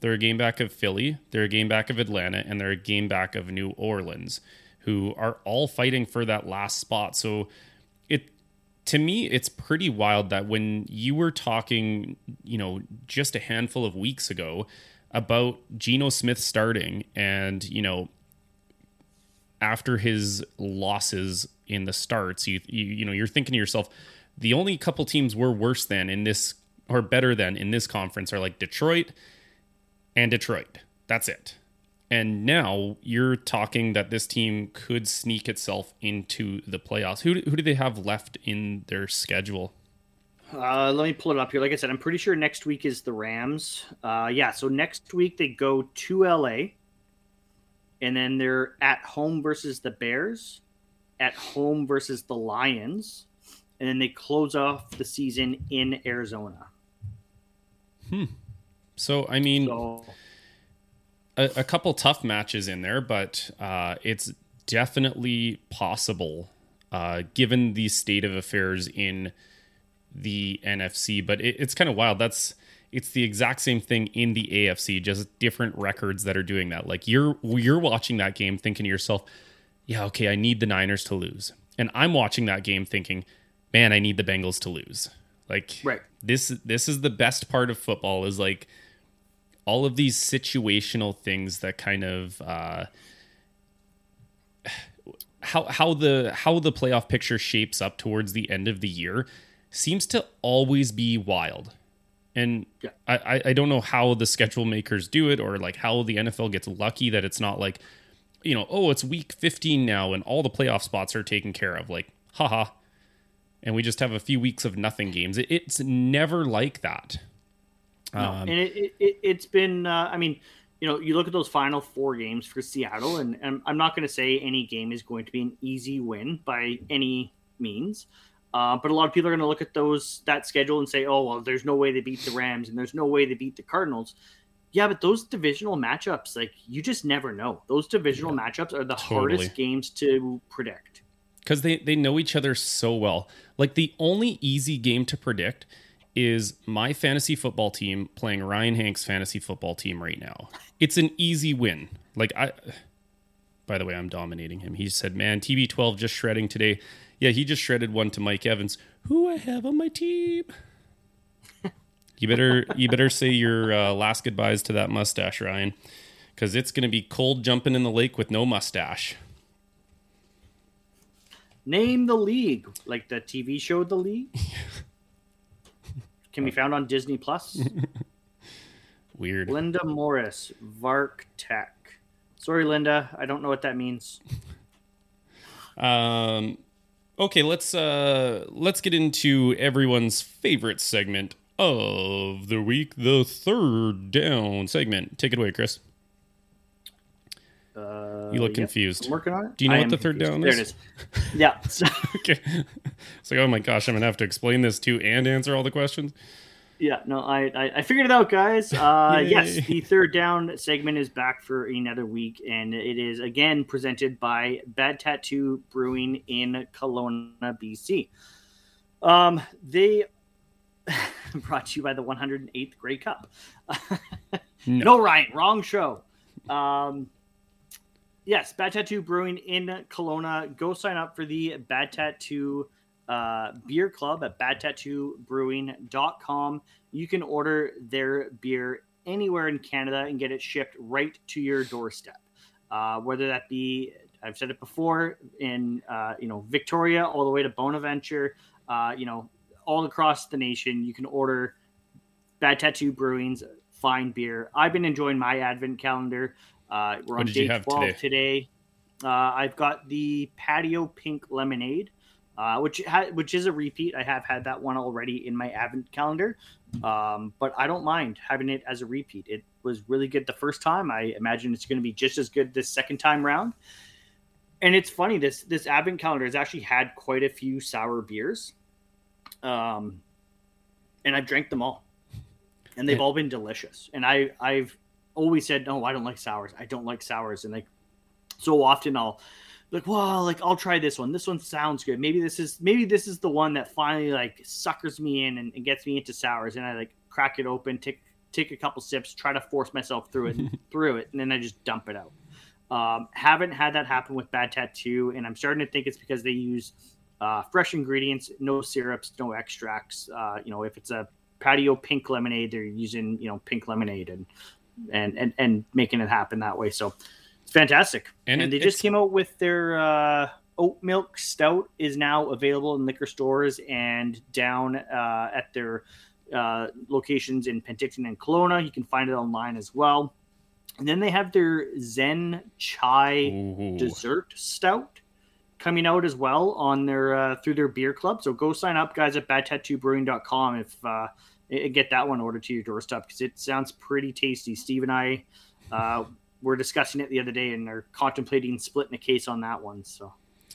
They're a game back of Philly, they're a game back of Atlanta, and they're a game back of New Orleans, who are all fighting for that last spot. So it, to me, it's pretty wild that when you were talking, you know, just a handful of weeks ago about Geno Smith starting, and, you know, after his losses in the starts, you, you you know, you're thinking to yourself, the only couple teams we're worse than in this, or better than in this conference, are like Detroit and Detroit. That's it. And now you're talking that this team could sneak itself into the playoffs. Who do, who do they have left in their schedule? Uh, let me pull it up here. Like I said, I'm pretty sure next week is the Rams. Uh, yeah, so next week they go to L A, and then they're at home versus the Bears, at home versus the Lions, and then they close off the season in Arizona. Hmm. So, I mean, so, a, a couple tough matches in there, but uh, it's definitely possible uh, given the state of affairs in the N F C. But it, it's kind of wild. That's it's the exact same thing in the A F C, just different records that are doing that. Like you're you're watching that game thinking to yourself, yeah, okay, I need the Niners to lose. And I'm watching that game thinking, man, I need the Bengals to lose. Like right. this this is the best part of football, is like all of these situational things that kind of uh, how how the how the playoff picture shapes up towards the end of the year seems to always be wild. And yeah. I, I don't know how the schedule makers do it, or like how the N F L gets lucky that it's not like, you know, oh, it's week fifteen now and all the playoff spots are taken care of. Like, haha. And we just have a few weeks of nothing games. It, it's never like that. No, Um, and it, it, it, it's been, uh, I mean, you know, you look at those final four games for Seattle, and, and I'm not going to say any game is going to be an easy win by any means. Uh, but a lot of people are going to look at those that schedule and say, oh, well, there's no way they beat the Rams and there's no way they beat the Cardinals. Yeah, but those divisional matchups, like, you just never know. Those divisional yeah, matchups are the totally. hardest games to predict. Because they, they know each other so well. Like, the only easy game to predict is my fantasy football team playing Ryan Hank's fantasy football team right now. It's an easy win. Like, I... By the way, I'm dominating him. He said, man, T B twelve just shredding today. Yeah, he just shredded one to Mike Evans, who I have on my team. You better you better say your uh, last goodbyes to that mustache, Ryan, because it's going to be cold jumping in the lake with no mustache. Name the League, like the T V show The League. Can be found on Disney Plus. Weird. Linda Morris, Vark Tech. Sorry, Linda, I don't know what that means. Um, okay, let's uh, let's get into everyone's favorite segment of the week, the third down segment. Take it away, Chris. Uh, you look yep, confused. I'm working on it. Do you know I what the third confused. down there is? There it is. Yeah. So, okay. It's like, oh my gosh, I'm gonna have to explain this too and answer all the questions. Yeah, no, I, I, I figured it out, guys. Uh, yes, the third down segment is back for another week, and it is again presented by Bad Tattoo Brewing in Kelowna, B C. Um, they brought to you by the one hundred eighth Grey Cup. no. no, Ryan, wrong show. Um, yes, Bad Tattoo Brewing in Kelowna. Go sign up for the Bad Tattoo uh beer club at bad tattoo brewing dot com. You can order their beer anywhere in Canada and get it shipped right to your doorstep, uh whether that be, I've said it before, in uh you know Victoria all the way to Bonaventure, uh you know all across the nation. You can order Bad Tattoo Brewing's fine beer. I've been enjoying my advent calendar. Uh we're on day twelve today, today. uh I've got the Patio Pink Lemonade, Uh, which ha- which is a repeat. I have had that one already in my advent calendar, um, but I don't mind having it as a repeat. It was really good the first time. I imagine it's going to be just as good this second time round. And it's funny, this this advent calendar has actually had quite a few sour beers, um, and I've drank them all, and they've all been delicious. And I I've always said, no, I don't like sours. I don't like sours, and like so often I'll. Like, well, like I'll try this one. This one sounds good. Maybe this is maybe this is the one that finally like suckers me in and, and gets me into sours. And I like crack it open, take take a couple sips, try to force myself through it, through it, and then I just dump it out. Um, haven't had that happen with Bad Tattoo, and I'm starting to think it's because they use uh, fresh ingredients, no syrups, no extracts. Uh, you know, if it's a patio pink lemonade, they're using, you know, pink lemonade and and and, and making it happen that way. So it's fantastic. And, and it, they just came out with their uh, oat milk stout is now available in liquor stores and down uh, at their uh, locations in Penticton and Kelowna. You can find it online as well. And then they have their Zen Chai Ooh. Dessert Stout coming out as well on their uh, through their beer club. So go sign up, guys, at bad tattoo brewing dot com if uh, get that one ordered to your doorstep, because it sounds pretty tasty. Steve and I uh, were discussing it the other day and are contemplating splitting a case on that one. So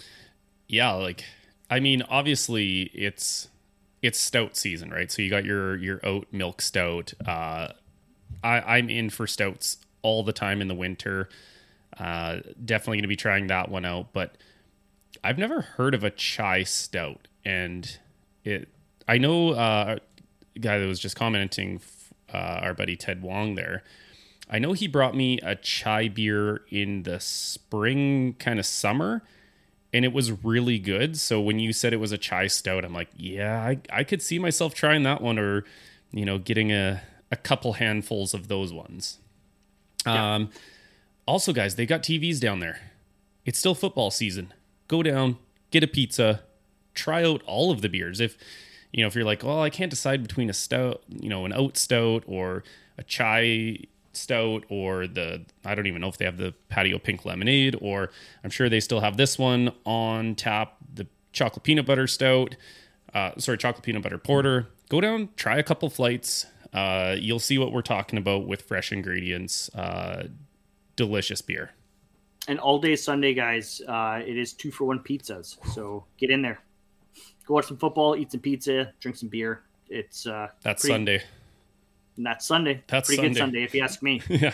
yeah, like I mean, obviously it's it's stout season, right? So you got your your oat milk stout. Uh, I, I'm in for stouts all the time in the winter. Uh, definitely going to be trying that one out, but I've never heard of a chai stout. And it, I know uh, a guy that was just commenting, uh, our buddy Ted Wong there, I know he brought me a chai beer in the spring, kind of summer, and it was really good. So when you said it was a chai stout, I'm like, yeah, I, I could see myself trying that one, or, you know, getting a, a couple handfuls of those ones. Yeah. Um, also, guys, they got T Vs down there. It's still football season. Go down, get a pizza, try out all of the beers. If, you know, if you're like, well, I can't decide between a stout, you know, an oat stout or a chai stout, or the, I don't even know if they have the patio pink lemonade, or I'm sure they still have this one on tap, the chocolate peanut butter stout, uh, sorry, chocolate peanut butter porter. Go down, try a couple flights. Uh, you'll see what we're talking about with fresh ingredients. Uh, delicious beer. And all day Sunday, guys, uh, it is two for one pizzas. So get in there. Go watch some football, eat some pizza, drink some beer. It's uh, That's pretty, Sunday. And that's Sunday. That's pretty Sunday. good Sunday, if you ask me. Yeah.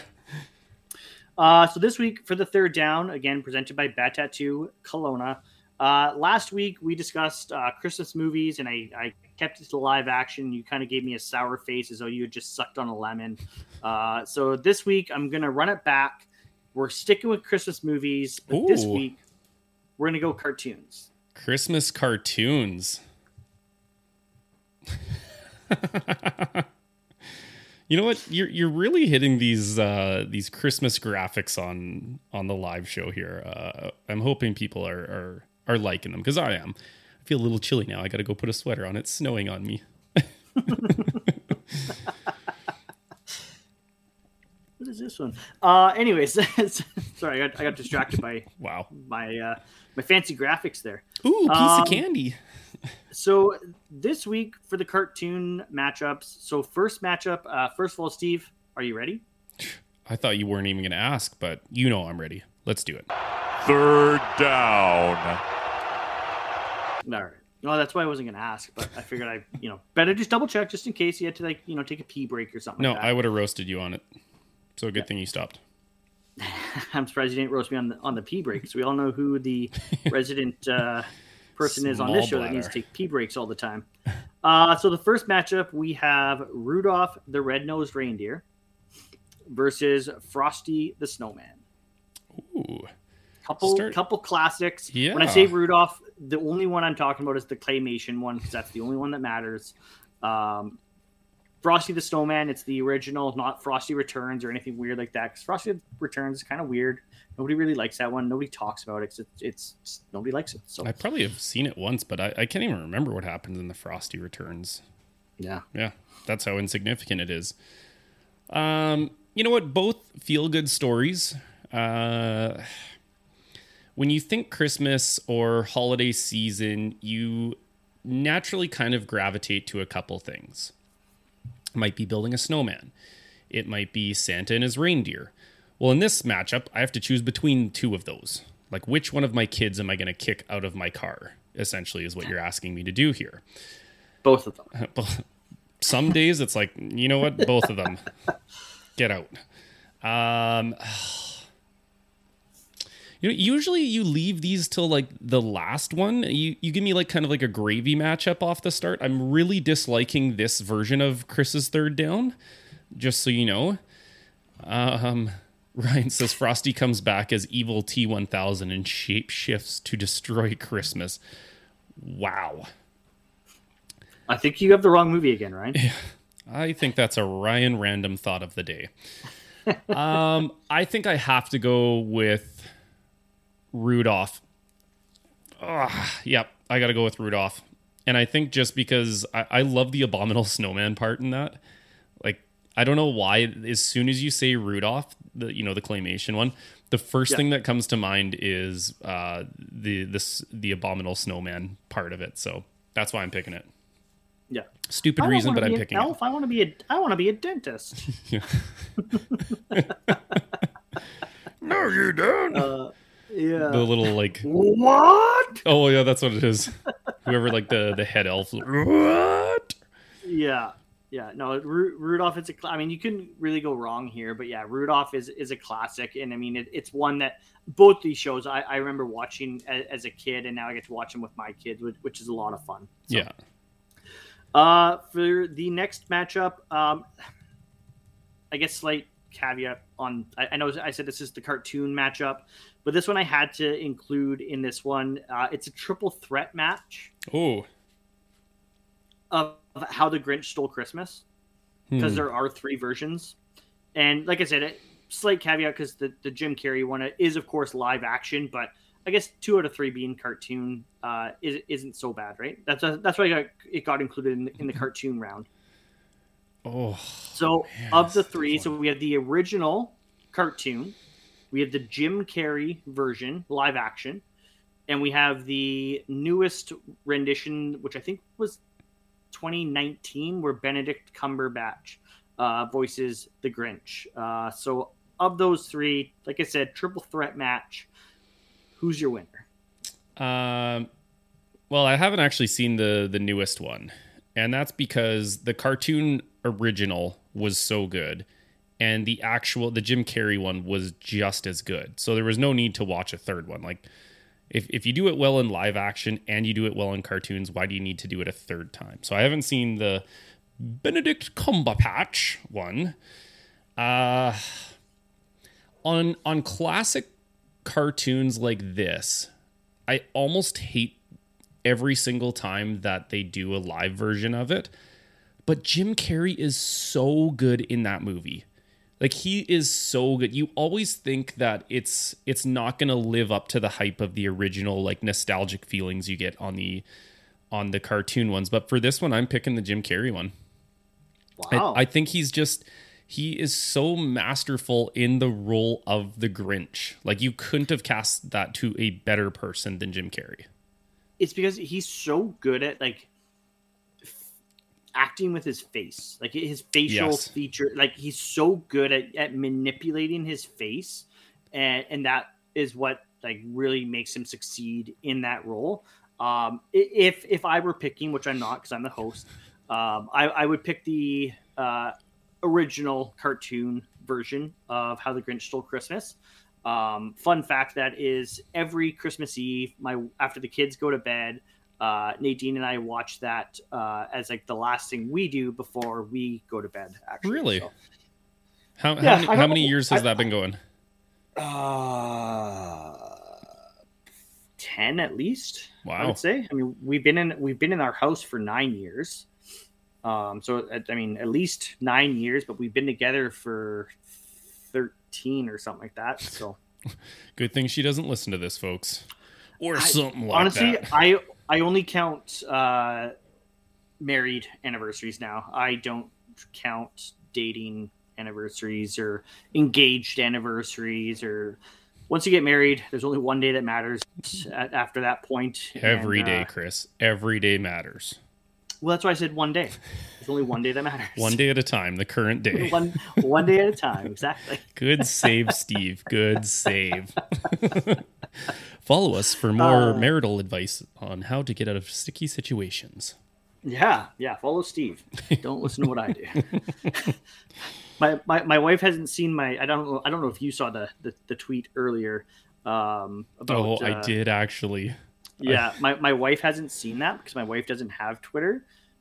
Uh, so this week for the third down, again, presented by Bad Tattoo Kelowna. Uh, last week we discussed uh, Christmas movies, and I, I kept it to live action. You kind of gave me a sour face as though you had just sucked on a lemon. Uh, so this week I'm going to run it back. We're sticking with Christmas movies, but Ooh. this week we're going to go cartoons. Christmas cartoons. You know what? You're you're really hitting these uh, these Christmas graphics on on the live show here. Uh, I'm hoping people are are, are liking them, because I am. I feel a little chilly now. I got to go put a sweater on. It's snowing on me. What is this one? Uh, anyways, sorry, I got I got distracted by wow my uh, my fancy graphics there. Ooh, piece um, of candy. So this week for the cartoon matchups. So first matchup. Uh, first of all, Steve, are you ready? I thought you weren't even going to ask, but you know I'm ready. Let's do it. Third down. All right. Well, that's why I wasn't going to ask, but I figured I, you know, better just double check just in case you had to, like, you know, take a pee break or something. No, like that. I would have roasted you on it. So a good yeah. thing you stopped. I'm surprised you didn't roast me on the on the pee breaks. We all know who the resident uh, person is on this show bladder. that needs to take pee breaks all the time. Uh, so the first matchup, we have Rudolph the Red-Nosed Reindeer versus Frosty the Snowman. Ooh. Couple Start... couple classics. Yeah. When I say Rudolph, the only one I'm talking about is the claymation one, because that's the only one that matters. Um, Frosty the Snowman, it's the original, not Frosty Returns or anything weird like that. Because Frosty Returns is kind of weird. Nobody really likes that one. Nobody talks about it. It's, it's, it's nobody likes it. So I probably have seen it once, but I, I can't even remember what happens in the Frosty Returns. Yeah, yeah, that's how insignificant it is. Um, you know what? Both feel good stories. Uh, when you think Christmas or holiday season, you naturally kind of gravitate to a couple things. It might be building a snowman. It might be Santa and his reindeer. Well, in this matchup, I have to choose between two of those. Like, which one of my kids am I going to kick out of my car, essentially, is what you're asking me to do here. Both of them. Some days it's like, you know what? Both of them. Get out. Um, you know, usually you leave these till like the last one. You you give me like kind of like a gravy matchup off the start. I'm really disliking this version of Chris's third down. just so you know. Um, Ryan says Frosty comes back as evil T one thousand and shape shifts to destroy Christmas. Wow. I think you have the wrong movie again, Ryan. Yeah, I think that's a Ryan random thought of the day. um, I think I have to go with Rudolph. Ugh, yep, I got to go with Rudolph. And I think just because I, I love the abominable snowman part in that. Like, I don't know why, as soon as you say Rudolph, the you know the claymation one, the first yeah. thing that comes to mind is uh, the this the abominable snowman part of it. So that's why I'm picking it. Yeah, stupid reason, but I'm picking elf. it. I want to be a I want to be a dentist. No, you don't. Uh, yeah, the little like what? Oh yeah, that's what it is. Whoever like the the head elf. What? Yeah. Yeah, no, Ru- Rudolph. It's a. Cl- I mean, you couldn't really go wrong here. But yeah, Rudolph is is a classic, and I mean, it, it's one that both these shows I, I remember watching as, as a kid, and now I get to watch them with my kids, which, which is a lot of fun. So, yeah. Uh, for the next matchup, um, I guess slight caveat on. I, I know I said this is the cartoon matchup, but this one I had to include in this one. Uh, it's a triple threat match. Oh. Of How the Grinch Stole Christmas, because Hmm. there are three versions, and like I said, a slight caveat because the, the Jim Carrey one is of course live action, but I guess two out of three being cartoon uh, is, isn't so bad, right? That's a, that's why it got, it got included in the, in the cartoon round. Oh. So man, of the that's three, so we have the original cartoon, we have the Jim Carrey version live action, and we have the newest rendition, which I think was twenty nineteen, where Benedict Cumberbatch uh, voices the Grinch. Uh, so of those three, like I said, triple threat match. Who's your winner? Um, well, I haven't actually seen the the newest one, and that's because the cartoon original was so good, and the actual the Jim Carrey one was just as good. So there was no need to watch a third one. Like, if if you do it well in live action and you do it well in cartoons, why do you need to do it a third time? So I haven't seen the Benedict Cumberbatch one. Uh, on on classic cartoons like this, I almost hate every single time that they do a live version of it. But Jim Carrey is so good in that movie. Like, he is so good. You always think that it's it's not going to live up to the hype of the original, like, nostalgic feelings you get on the on the cartoon ones. But for this one, I'm picking the Jim Carrey one. Wow. I, I think he's just, he is so masterful in the role of the Grinch. Like, you couldn't have cast that to a better person than Jim Carrey. It's because he's so good at, like, acting with his face, like his facial Yes. feature, like he's so good at, at manipulating his face, and and that is what like really makes him succeed in that role. Um, i- if if I were picking, which I'm not because I'm the host, um, I, I would pick the uh, original cartoon version of How the Grinch Stole Christmas. Um, fun fact that is every Christmas Eve, my after the kids go to bed. Uh, Nadine and I watch that uh, as like the last thing we do before we go to bed. Actually, Really? So, How, Yeah, how, I how don't- many years has I- that been going? uh, ten at least. I Wow. would say. I mean, we've been in we've been in our house for nine years. Um, so at- I mean, at least nine years, but we've been together for thirteen or something like that. So Good thing she doesn't listen to this, folks. Or I- something like honestly, that. I I only count uh, married anniversaries now. I don't count dating anniversaries or engaged anniversaries. Or once you get married, there's only one day that matters. At, after that point, Every and, day, uh, Chris. Every day matters. well, that's why I said one day. There's only one day that matters. One day at a time, the current day. one one day at a time. Exactly. Good save, Steve. Good save. Follow us for more Uh, marital advice on how to get out of sticky situations. Yeah, yeah. Follow Steve. Don't listen to what I do. my, my my wife hasn't seen my. I don't know. I don't know if you saw the the, the tweet earlier. Um, about, Oh, uh, I did actually. Yeah, my, my wife hasn't seen that because my wife doesn't have Twitter.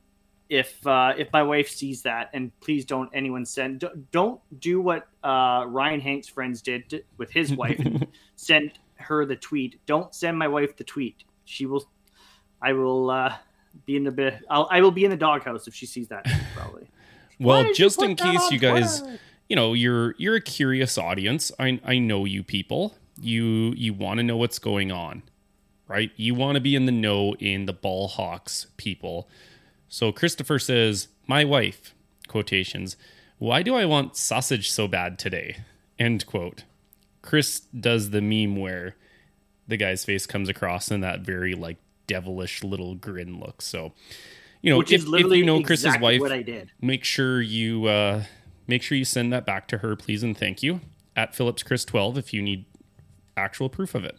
if uh, if my wife sees that, and please don't anyone send don't, don't do what uh, Ryan Hank's friends did to, with his wife and send her the tweet. Don't send my wife the tweet. She will. I will uh, be in the bit. I'll, I will be in the doghouse if she sees that probably. Well, just in case you guys, you know, you're you're a curious audience. I I know you people. You you want to know what's going on, right? You want to be in the know in the Ball Hawks people. So Christopher says, my wife, quotations, why do I want sausage so bad today? End quote. Chris does the meme where the guy's face comes across in that very like devilish little grin look. So, you know, Which if, is literally if you know exactly Chris's wife, what I did. make sure you uh, make sure you send that back to her, please, and thank you. At Phillips Chris twelve if you need actual proof of it.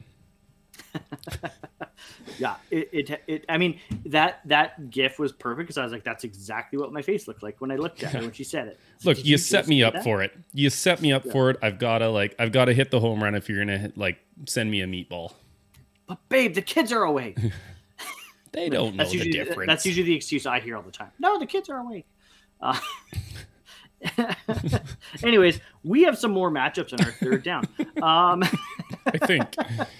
Yeah, it, it, it, I mean, that, that GIF was perfect because I was like, that's exactly what my face looked like when I looked at her when she said it. So Look, you, you set me up that? for it. You set me up yeah. for it. I've got to like, I've got to hit the home run if you're going to like send me a meatball. But babe, the kids are awake. They don't know that's usually, the difference. That's usually the excuse I hear all the time. No, the kids are awake. Uh, anyways, we have some more matchups in our third down. Um, I think.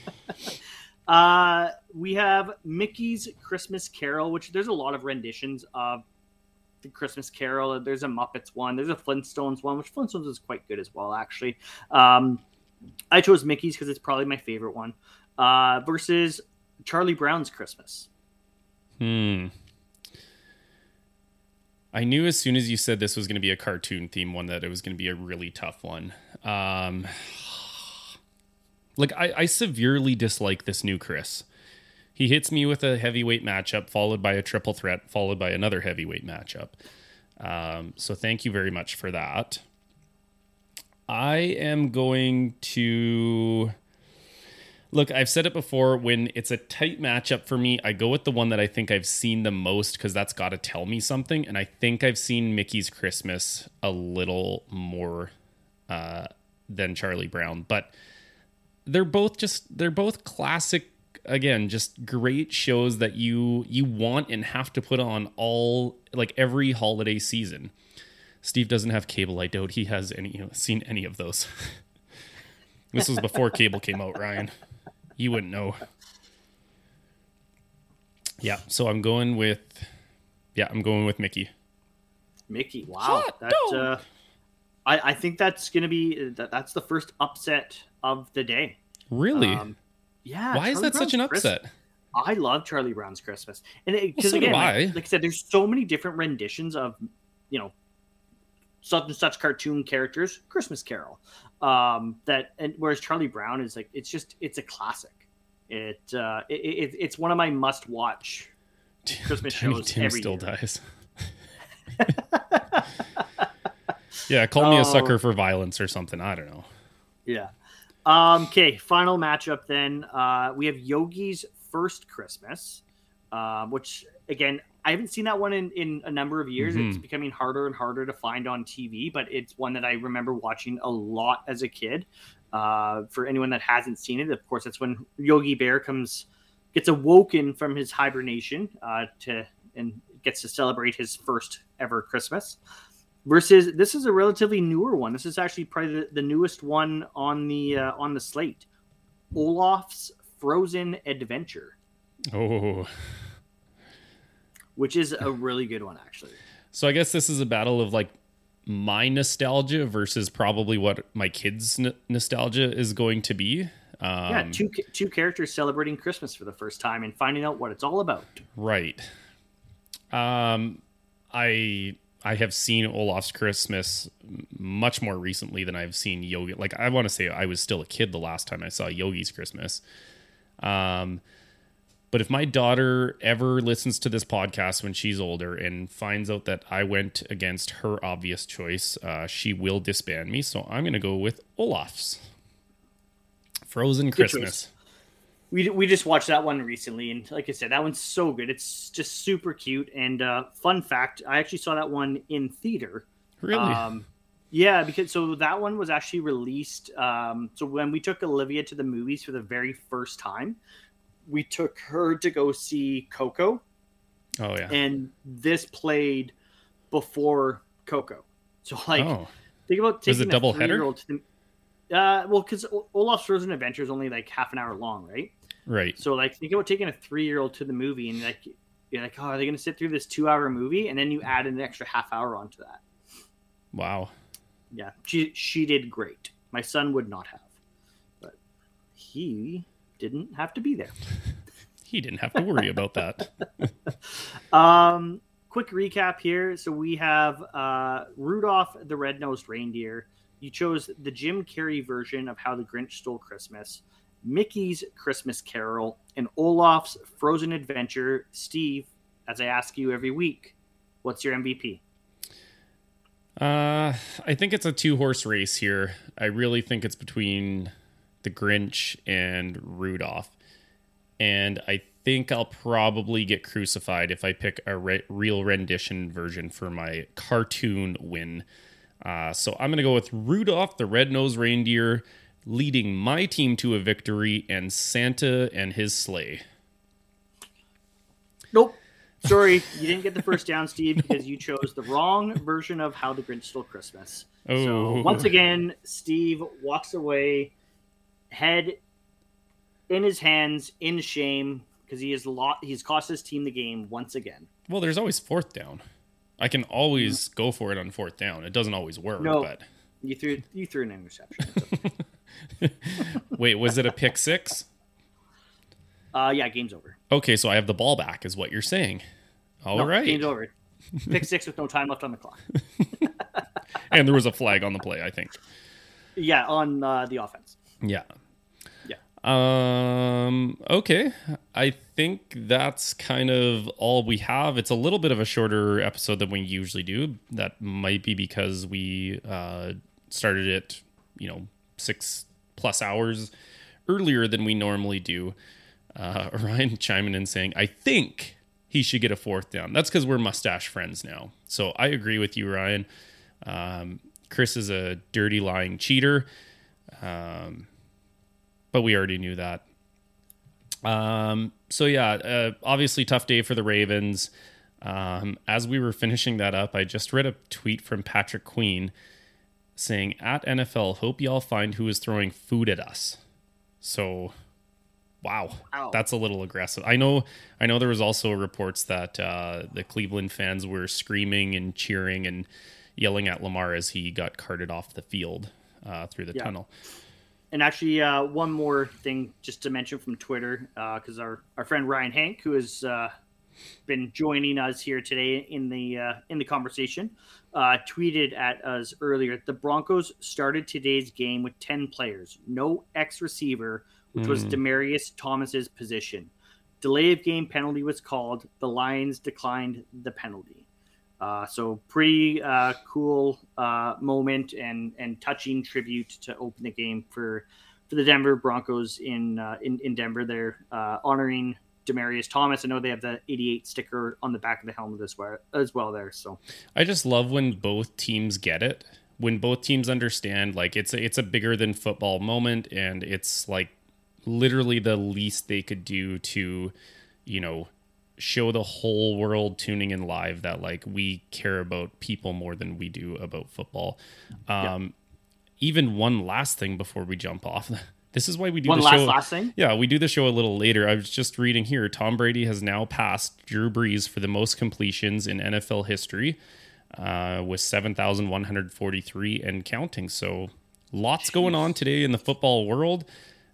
Uh, we have Mickey's Christmas Carol, which there's a lot of renditions of the Christmas Carol. There's a Muppets one. There's a Flintstones one, which Flintstones is quite good as well, actually. Um, I chose Mickey's because it's probably my favorite one. Uh, versus Charlie Brown's Christmas. Hmm. I knew as soon as you said this was going to be a cartoon theme one that it was going to be a really tough one. Um... Like, I, I severely dislike this new Chris. He hits me with a heavyweight matchup, followed by a triple threat, followed by another heavyweight matchup. Um, so thank you very much for that. I am going to... Look, I've said it before, when it's a tight matchup for me, I go with the one that I think I've seen the most, because that's got to tell me something. And I think I've seen Mickey's Christmas a little more uh, than Charlie Brown. But... They're both just, they're both classic, again, just great shows that you you want and have to put on all, like every holiday season. Steve doesn't have cable. I doubt he has any, you know, seen any of those. This was before cable came out, Ryan. You wouldn't know. Yeah, so I'm going with, yeah, I'm going with Mickey. Mickey, wow. That's, uh, I, I think that's going to be, that, that's the first upset of the day. Really? Um, yeah. Why Charlie is that Brown's such an upset? Christmas. I love Charlie Brown's Christmas. And because well, so again, I. like, like I said, there's so many different renditions of, you know, such and such cartoon characters, Christmas Carol. Um, that, and whereas Charlie Brown is like, it's just, it's a classic. It, uh, it, it it's one of my must watch Christmas Tiny shows Tim every still year. dies. Yeah, call me a sucker for violence or something. I don't know. Yeah. Um, okay, final matchup then. Uh, we have Yogi's First Christmas, uh, which, again, I haven't seen that one in, in a number of years. Mm-hmm. It's becoming harder and harder to find on T V, but it's one that I remember watching a lot as a kid. Uh, for anyone that hasn't seen it, of course, that's when Yogi Bear comes, gets awoken from his hibernation uh, to and gets to celebrate his first ever Christmas. Versus, this is a relatively newer one. This is actually probably the, the newest one on the uh, on the slate. Olaf's Frozen Adventure. Oh. Which is a really good one, actually. So I guess this is a battle of like my nostalgia versus probably what my kids' n- nostalgia is going to be. Um, yeah, two two characters celebrating Christmas for the first time and finding out what it's all about. Right. Um, I... I have seen Olaf's Christmas much more recently than I've seen Yogi. Like, I want to say I was still a kid the last time I saw Yogi's Christmas. Um, but if my daughter ever listens to this podcast when she's older and finds out that I went against her obvious choice, uh, she will disband me. So I'm going to go with Olaf's Frozen Good Christmas. choice. We we just watched that one recently, and like I said, that one's so good. It's just super cute. And uh, fun fact, I actually saw that one in theater. Really? Um, yeah, because so that one was actually released. Um, so when we took Olivia to the movies for the very first time, we took her to go see Coco. Oh yeah. And this played before Coco. So like, oh. think about taking Was it a double three-year-old to the, uh, well, because Olaf's Frozen Adventure is only like half an hour long, right? Right. So like, think about taking a three-year-old to the movie and like, you're like, oh, are they going to sit through this two-hour movie? And then you add an extra half hour onto that. Wow. Yeah, she she did great. My son would not have, but he didn't have to be there. He didn't have to worry about that. Um, quick recap here. So we have uh, Rudolph the Red-Nosed Reindeer. You chose the Jim Carrey version of How the Grinch Stole Christmas, Mickey's Christmas Carol, and Olaf's Frozen Adventure. Steve, as I ask you every week, what's your M V P? Uh, I think it's a two-horse race here. I really think it's between the Grinch and Rudolph. And I think I'll probably get crucified if I pick a re- real rendition version for my cartoon win. Uh, so I'm going to go with Rudolph the Red-Nosed Reindeer leading my team to a victory and Santa and his sleigh. Nope. Sorry, you didn't get the first down, Steve, because you chose the wrong version of How the Grinch Stole Christmas. Oh. So once again, Steve walks away, head in his hands, in shame, because he has lot. He's cost his team the game once again. Well, there's always fourth down. I can always go for it on fourth down. It doesn't always work, No, but you threw you threw an interception. wait, was it a pick six? Uh, yeah, game's over. Okay, so I have the ball back, is what you're saying. All no, right. Game's over. Pick six with no time left on the clock. And there was a flag on the play, I think. Yeah, on uh, the offense. Yeah. Yeah. Um. Okay. I think that's kind of all we have. It's a little bit of a shorter episode than we usually do. That might be because we uh, started it, you know, six plus hours earlier than we normally do. Uh, Ryan chiming in saying, I think he should get a fourth down. That's because we're mustache friends now. So I agree with you, Ryan. Um, Chris is a dirty, lying cheater. Um, but we already knew that. Um, so yeah, uh, obviously tough day for the Ravens. Um, as we were finishing that up, I just read a tweet from Patrick Queen saying, at N F L, hope y'all find who is throwing food at us. So... Wow, Wow, that's a little aggressive. I know I know there was also reports that uh, the Cleveland fans were screaming and cheering and yelling at Lamar as he got carted off the field uh, through the yeah. tunnel. And actually, uh, one more thing just to mention from Twitter, because uh, our, our friend Ryan Hank, who has uh, been joining us here today in the uh, in the conversation, uh, tweeted at us earlier, the Broncos started today's game with ten players, no ex-receiver, which was Demaryius Thomas's position. Delay of game penalty was called. The Lions declined the penalty. Uh, so pretty uh, cool uh, moment and and touching tribute to open the game for for the Denver Broncos in uh, in, in Denver. They're uh, honoring Demaryius Thomas. I know they have the eighty-eight sticker on the back of the helmet as well, as well there. So I just love when both teams get it. When both teams understand, like it's a, it's a bigger than football moment, and it's like literally the least they could do to, you know, show the whole world tuning in live that like we care about people more than we do about football. Um, yeah. Even one last thing before we jump off. This is why we do one the last show. last thing. Yeah, we do the show a little later. I was just reading here. Tom Brady has now passed Drew Brees for the most completions in N F L history, uh, with seven thousand one hundred forty-three and counting. So lots Jeez. going on today in the football world.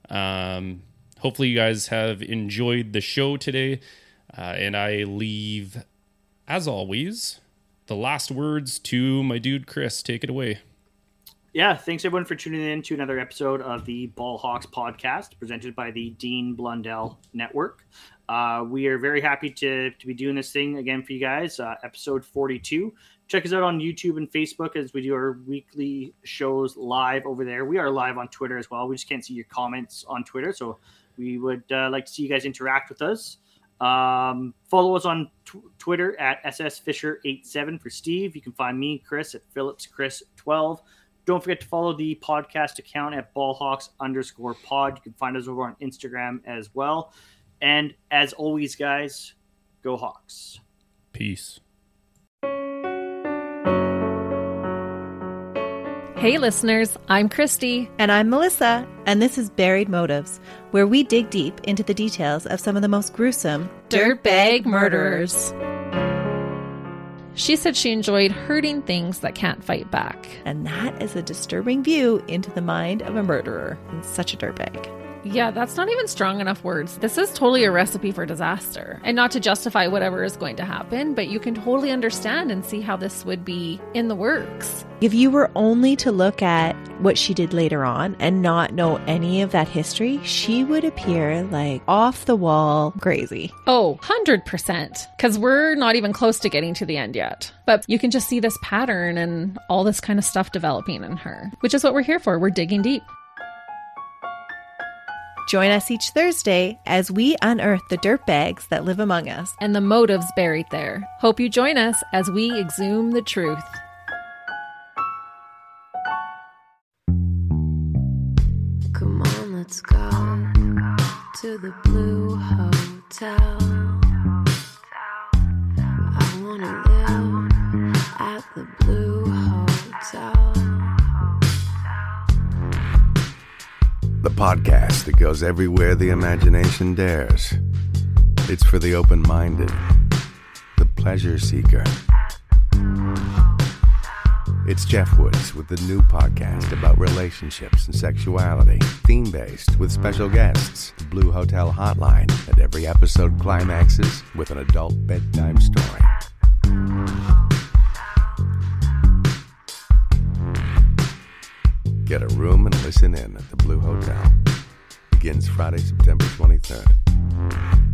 Um, hopefully you guys have enjoyed the show today. Uh, and I leave, as always, the last words to my dude, Chris. Take it away. Yeah, thanks everyone for tuning in to another episode of the Ball Hawks podcast presented by the Dean Blundell Network. Uh, we are very happy to, to be doing this thing again for you guys, uh, episode forty-two. Check us out on YouTube and Facebook as we do our weekly shows live over there. We are live on Twitter as well. We just can't see your comments on Twitter, so we would uh, like to see you guys interact with us. Um, follow us on t- Twitter at S S Fisher eighty-seven for Steve. You can find me, Chris, at Phillips Chris twelve. Don't forget to follow the podcast account at ballhawks underscore pod. You can find us over on Instagram as well. And as always, guys, go Hawks. Peace. Hey listeners, I'm Christy. And I'm Melissa, and this is Buried Motives, where we dig deep into the details of some of the most gruesome dirtbag murderers. She said she enjoyed hurting things that can't fight back. And that is a disturbing view into the mind of a murderer and such a dirtbag. Yeah, that's not even strong enough words. This is totally a recipe for disaster. And not to justify whatever is going to happen, but you can totally understand and see how this would be in the works. If you were only to look at what she did later on and not know any of that history, she would appear like off the wall crazy. Oh, one hundred percent. Because we're not even close to getting to the end yet. But you can just see this pattern and all this kind of stuff developing in her, which is what we're here for. We're digging deep. Join us each Thursday as we unearth the dirtbags that live among us and the motives buried there. Hope you join us as we exhume the truth. Come on, let's go to the Blue Hotel. I wanna live at the Blue Hotel. The podcast that goes everywhere the imagination dares. It's for the open-minded, the pleasure seeker. It's Jeff Woods with the new podcast about relationships and sexuality, theme-based with special guests, the Blue Hotel Hotline, and every episode climaxes with an adult bedtime story. Get a room and listen in at the Blue Hotel. Begins Friday, September twenty-third.